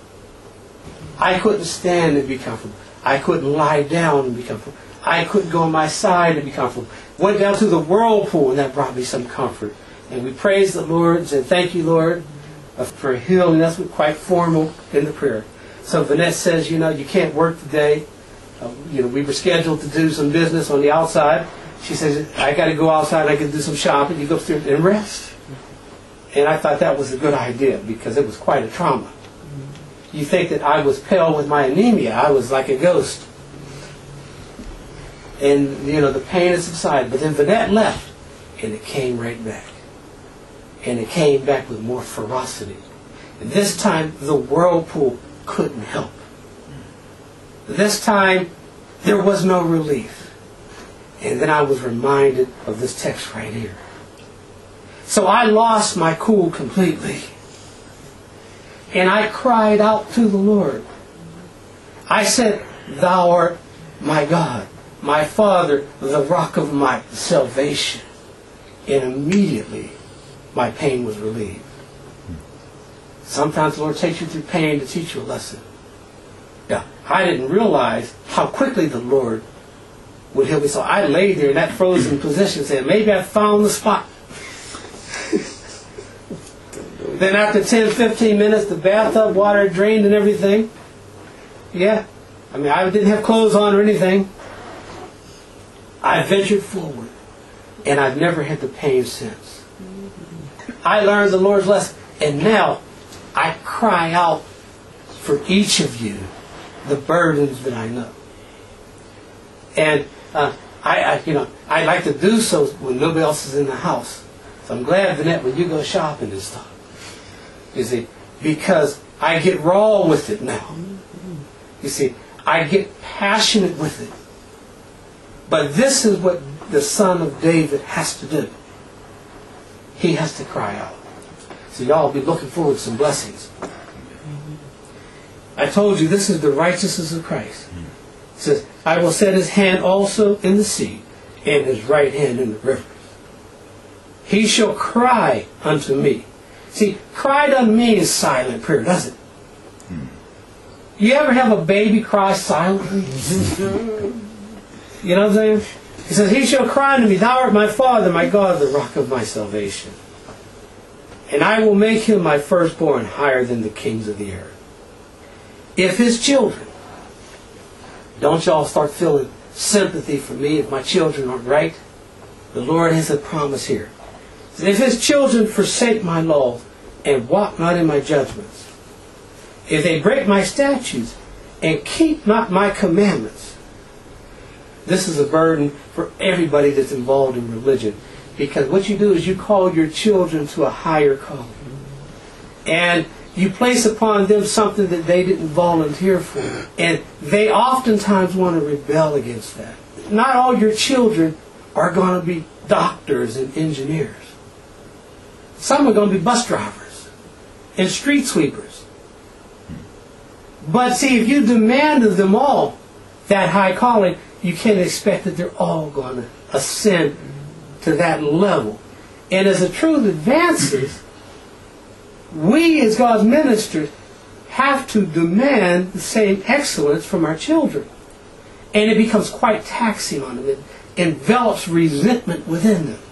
I couldn't stand and be comfortable. I couldn't lie down and be comfortable. I couldn't go on my side and be comfortable. Went down to the whirlpool, and that brought me some comfort. And we praised the Lord and said, Thank you, Lord, for healing. That's quite formal in the prayer. So Vanette says, you know, you can't work today. Uh, you know, we were scheduled to do some business on the outside. She says, I got to go outside and I can do some shopping. You go upstairs and rest. And I thought that was a good idea because it was quite a trauma. You think that I was pale with my anemia. I was like a ghost. And, you know, the pain had subsided. But then Vanette left, and it came right back. And it came back with more ferocity. And this time, the whirlpool couldn't help. This time, there was no relief. And then I was reminded of this text right here. So I lost my cool completely. And I cried out to the Lord. I said, Thou art my God, my Father, the rock of my salvation. And immediately, my pain was relieved. Sometimes the Lord takes you through pain to teach you a lesson. Yeah, I didn't realize how quickly the Lord would heal me. So I laid there in that frozen position saying, maybe I found the spot. Then after ten, fifteen minutes, the bathtub water drained and everything. Yeah, I mean, I didn't have clothes on or anything. I ventured forward, and I've never had the pain since. I learned the Lord's lesson, and now I cry out for each of you the burdens that I know. And uh, I, I, you know, I like to do so when nobody else is in the house. So I'm glad, Vanette, when you go shopping and stuff, you see, because I get raw with it now. You see, I get passionate with it. But this is what the son of David has to do. He has to cry out. So y'all will be looking forward to some blessings. I told you this is the righteousness of Christ. It says, I will set his hand also in the sea, and his right hand in the river. He shall cry unto me. See, cry unto me is silent prayer, does it? You ever have a baby cry silently? You know what I'm saying? He says, He shall cry unto me, Thou art my Father, my God, the rock of my salvation. And I will make him my firstborn higher than the kings of the earth. If his children, don't y'all start feeling sympathy for me if my children aren't right? The Lord has a promise here. If his children forsake my laws and walk not in my judgments, if they break my statutes and keep not my commandments. This is a burden for everybody that's involved in religion, because what you do is you call your children to a higher calling, and you place upon them something that they didn't volunteer for, and they oftentimes want to rebel against that. Not all your children are going to be doctors and engineers. Some are going to be bus drivers and street sweepers. But see, if you demand of them all that high calling, you can't expect that they're all going to ascend to that level. And as the truth advances, we as God's ministers have to demand the same excellence from our children. And it becomes quite taxing on them. It envelops resentment within them.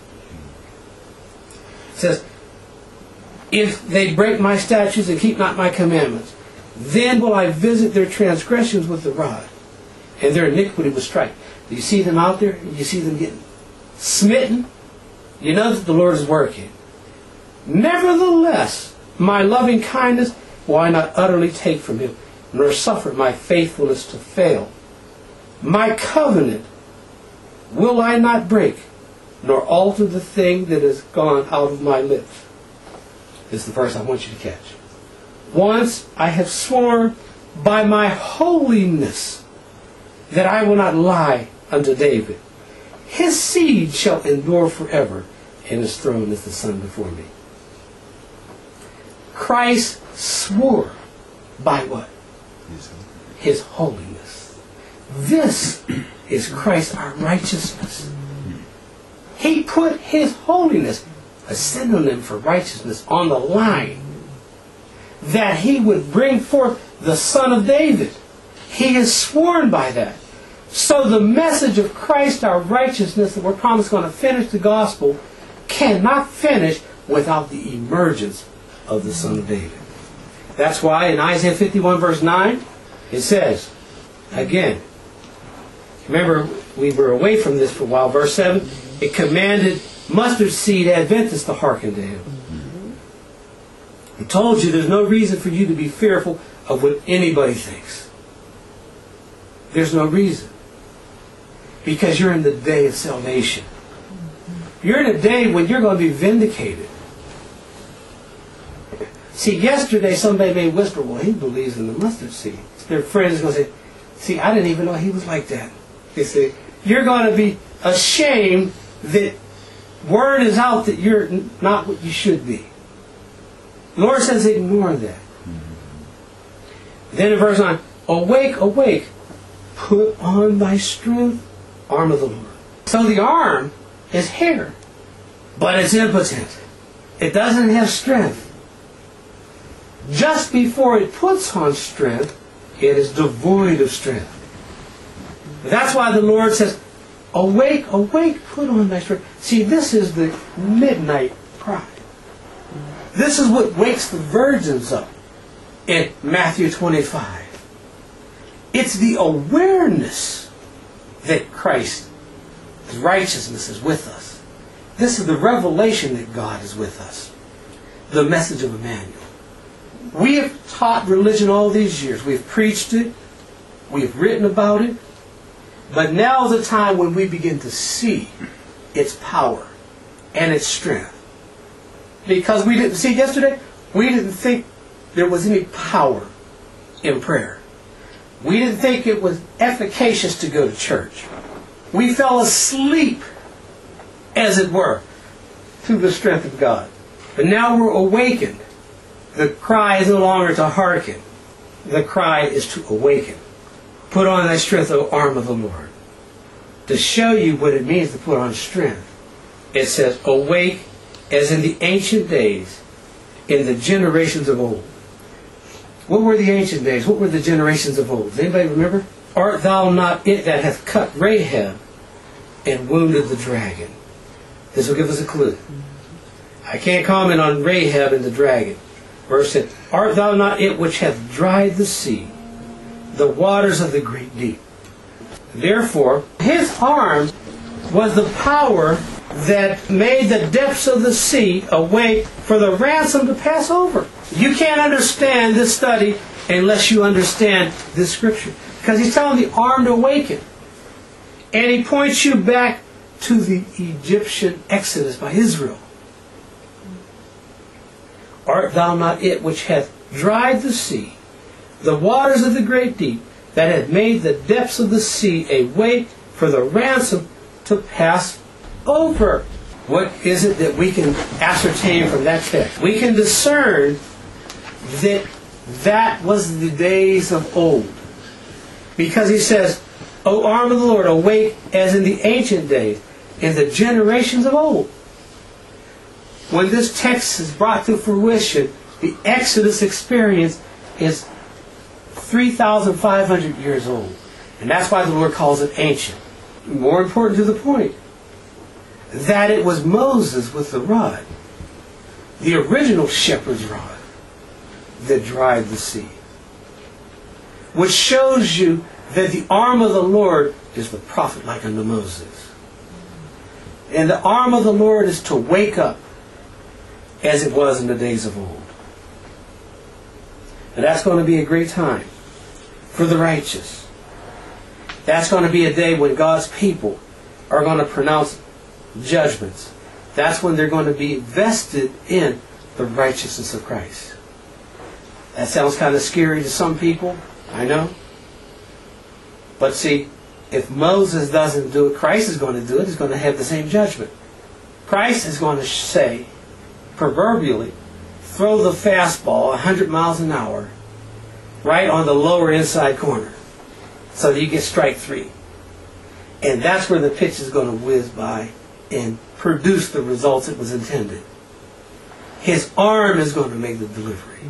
It says, if they break my statutes and keep not my commandments, then will I visit their transgressions with the rod, and their iniquity will strike. Do you see them out there? Do you see them getting smitten? You know that the Lord is working. Nevertheless, my loving kindness will I not utterly take from him, nor suffer my faithfulness to fail. My covenant will I not break, nor alter the thing that has gone out of my lips. This is the verse I want you to catch. Once I have sworn by my holiness that I will not lie unto David. His seed shall endure forever, and his throne is the sun before me. Christ swore by what? His holiness. This is Christ, our righteousness. He put his holiness, a synonym for righteousness, on the line, that he would bring forth the Son of David. He has sworn by that. So the message of Christ, our righteousness, that we're promised going to finish the gospel, cannot finish without the emergence of the Son of David. That's why in Isaiah fifty-one verse nine, it says, again, remember we were away from this for a while, verse seven, it commanded mustard seed Adventists to hearken to him. He told you there's no reason for you to be fearful of what anybody thinks. There's no reason. Because you're in the day of salvation. You're in a day when you're going to be vindicated. See, yesterday somebody may whisper, well, he believes in the mustard seed. Their friend is going to say, see, I didn't even know he was like that. They say, you're going to be ashamed that word is out that you're not what you should be. The Lord says ignore that. Mm-hmm. Then in verse nine, awake, awake, put on thy strength, arm of the Lord. So the arm is here, but it's impotent. It doesn't have strength. Just before it puts on strength, it is devoid of strength. That's why the Lord says, awake, awake, put on thy strength. See, this is the midnight cry. This is what wakes the virgins up in Matthew twenty-five. It's the awareness that Christ's righteousness is with us. This is the revelation that God is with us. The message of Emmanuel. We have taught religion all these years. We've preached it. We've written about it. But now is the time when we begin to see its power and its strength. Because we didn't see yesterday, we didn't think there was any power in prayer. We didn't think it was efficacious to go to church. We fell asleep, as it were, to the strength of God. But now we're awakened. The cry is no longer to hearken. The cry is to awaken. Put on thy strength, O arm of the Lord. To show you what it means to put on strength, it says, awake as in the ancient days, in the generations of old. What were the ancient days? What were the generations of old? Does anybody remember? Art thou not it that hath cut Rahab and wounded the dragon? This will give us a clue. I can't comment on Rahab and the dragon. Verse ten, art thou not it which hath dried the sea, the waters of the great deep? Therefore, his arm was the power that made the depths of the sea a way for the ransom to pass over. You can't understand this study unless you understand this scripture. Because he's telling the arm to awaken. And he points you back to the Egyptian exodus by Israel. Art thou not it which hath dried the sea, the waters of the great deep, that hath made the depths of the sea a way for the ransom to pass over? What is it that we can ascertain from that text? We can discern that that was the days of old. Because he says, O arm of the Lord, awake as in the ancient days, in the generations of old. When this text is brought to fruition, the Exodus experience is three thousand five hundred years old. And that's why the Lord calls it ancient. More important to the point, that it was Moses with the rod, the original shepherd's rod, that dried the sea. Which shows you that the arm of the Lord is the prophet like unto Moses. And the arm of the Lord is to wake up as it was in the days of old. And that's going to be a great time for the righteous. That's going to be a day when God's people are going to pronounce judgments. That's when they're going to be vested in the righteousness of Christ. That sounds kind of scary to some people, I know. But see, if Moses doesn't do it, Christ is going to do it. He's going to have the same judgment. Christ is going to say, proverbially, throw the fastball one hundred miles an hour right on the lower inside corner so that you get strike three. And that's where the pitch is going to whiz by and produce the results it was intended. His arm is going to make the delivery.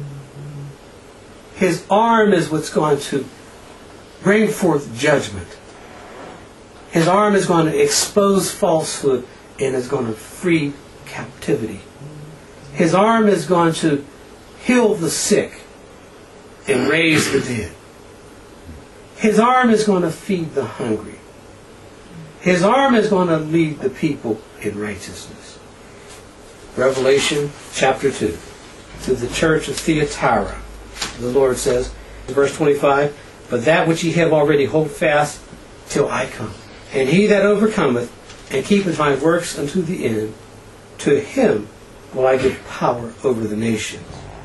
His arm is what's going to bring forth judgment. His arm is going to expose falsehood and is going to free captivity. His arm is going to heal the sick and raise the dead. His arm is going to feed the hungry. His arm is going to lead the people in righteousness. Revelation chapter two. To the church of Thyatira, the Lord says, verse twenty-five, but that which ye have already hold fast till I come. And he that overcometh and keepeth my works unto the end, to him will I give power over the nations.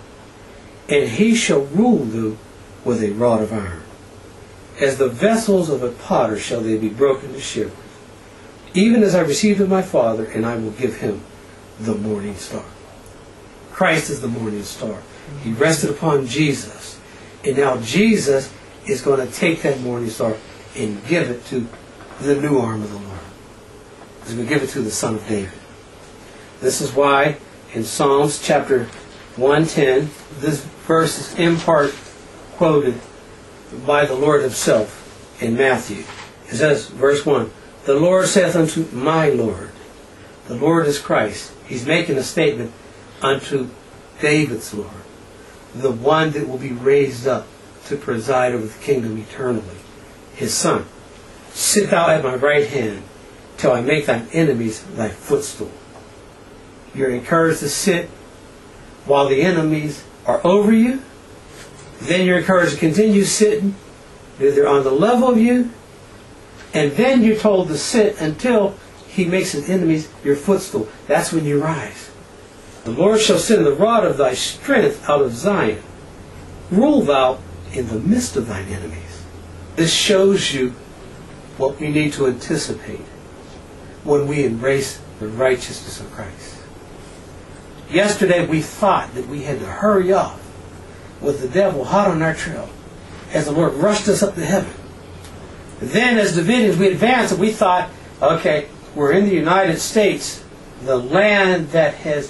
And he shall rule them with a rod of iron. As the vessels of a potter shall they be broken to shivers. Even as I received of my Father, and I will give him the morning star. Christ is the morning star. He rested upon Jesus. And now Jesus is going to take that morning star and give it to the new arm of the Lord. He's going to give it to the Son of David. This is why in Psalms chapter one ten, this verse is in part quoted by the Lord himself in Matthew. It says, verse one, the Lord saith unto my Lord. The Lord is Christ. He's making a statement unto David's Lord, the one that will be raised up to preside over the kingdom eternally, his Son. Sit thou at my right hand till I make thine enemies thy footstool. You're encouraged to sit while the enemies are over you. Then you're encouraged to continue sitting. They're on the level of you. And then you're told to sit until he makes his enemies your footstool. That's when you rise. The Lord shall send the rod of thy strength out of Zion. Rule thou in the midst of thine enemies. This shows you what we need to anticipate when we embrace the righteousness of Christ. Yesterday we thought that we had to hurry off with the devil hot on our trail as the Lord rushed us up to heaven. Then as Davidians we advanced and we thought, okay, we're in the United States, the land that has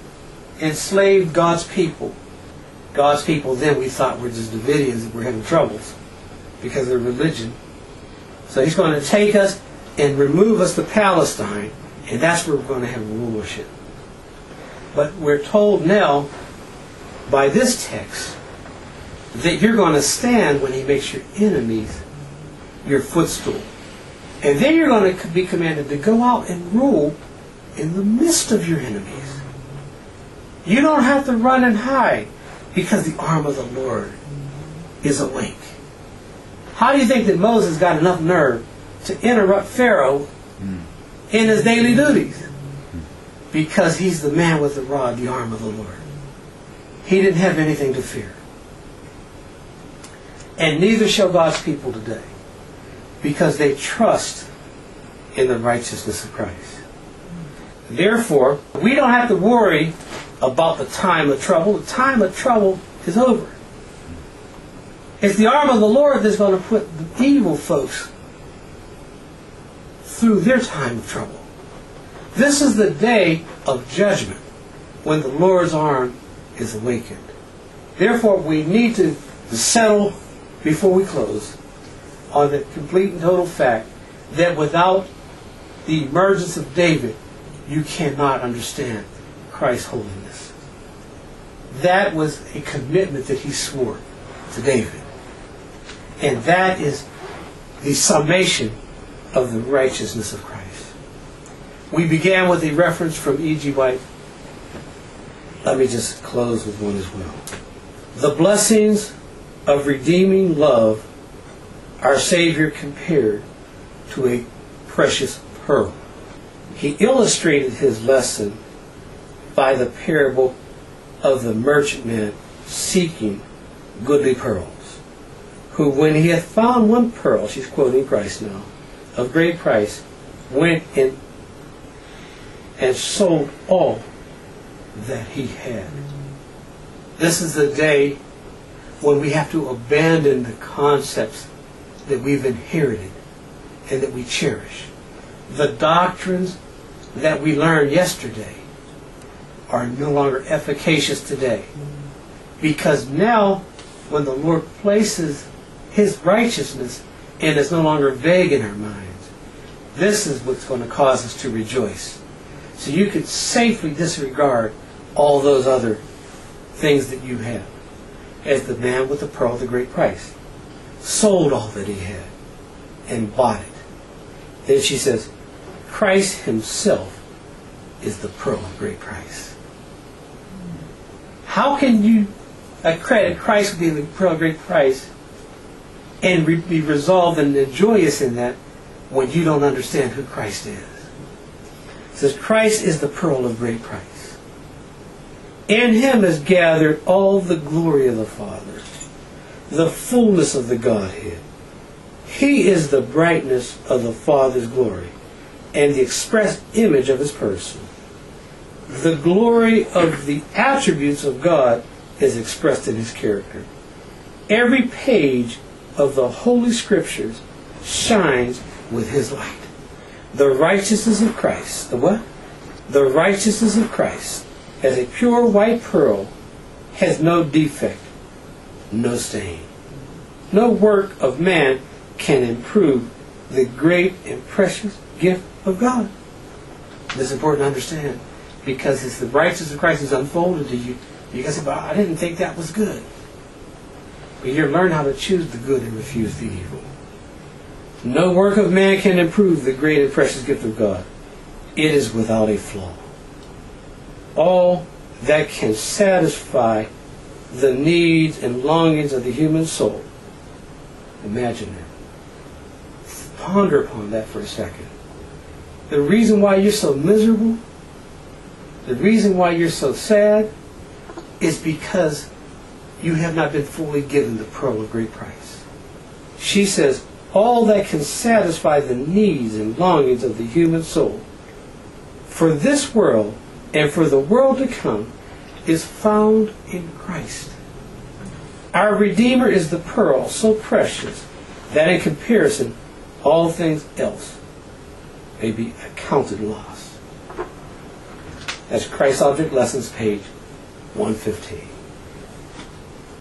enslaved God's people. God's people then we thought were just Davidians that were having troubles because of their religion. So he's going to take us and remove us to Palestine, and that's where we're going to have rulership. But we're told now by this text that you're going to stand when he makes your enemies your footstool. And then you're going to be commanded to go out and rule in the midst of your enemies. You don't have to run and hide because the arm of the Lord is awake. How do you think that Moses got enough nerve to interrupt Pharaoh in his daily duties? Because he's the man with the rod, the arm of the Lord. He didn't have anything to fear. And neither shall God's people today, because they trust in the righteousness of Christ. Therefore, we don't have to worry about the time of trouble. The time of trouble is over. It's the arm of the Lord that's going to put the evil folks through their time of trouble. This is the day of judgment when the Lord's arm is awakened. Therefore, we need to settle before we close on the complete and total fact that without the emergence of David, you cannot understand Christ's holiness. That was a commitment that he swore to David. And that is the summation of the righteousness of Christ. We began with a reference from E G White. Let me just close with one as well. The blessings of redeeming love, our Savior compared to a precious pearl. He illustrated his lesson by the parable of the merchantman seeking goodly pearls, who when he had found one pearl, she's quoting Christ now, of great price, went in and sold all that he had. This is the day when we have to abandon the concepts that we've inherited and that we cherish. The doctrines that we learned yesterday are no longer efficacious today. Because now, when the Lord places his righteousness and it's no longer vague in our minds, this is what's going to cause us to rejoice. So you could safely disregard all those other things that you have. As the man with the pearl of the great price sold all that he had and bought it. Then she says, Christ himself is the pearl of great price. How can you accredit Christ with the pearl of great price and re- be resolved and joyous in that when you don't understand who Christ is? It says, Christ is the pearl of great price. In him is gathered all the glory of the Father, the fullness of the Godhead. He is the brightness of the Father's glory and the express image of his person. The glory of the attributes of God is expressed in his character. Every page of the Holy Scriptures shines with his light. The righteousness of Christ, the what? The righteousness of Christ, as a pure white pearl, has no defect, no stain. No work of man can improve the great and precious gift of God. This is important to understand, because as the righteousness of Christ is unfolded to you, you can say, but I didn't think that was good. But you learn how to choose the good and refuse the evil. No work of man can improve the great and precious gift of God. It is without a flaw. All that can satisfy the needs and longings of the human soul. Imagine that. Ponder upon that for a second. The reason why you're so miserable, the reason why you're so sad, is because you have not been fully given the pearl of great price. She says, all that can satisfy the needs and longings of the human soul for this world and for the world to come is found in Christ. Our Redeemer is the pearl so precious that in comparison all things else may be accounted loss. That's Christ Object Lessons, page one fifteen.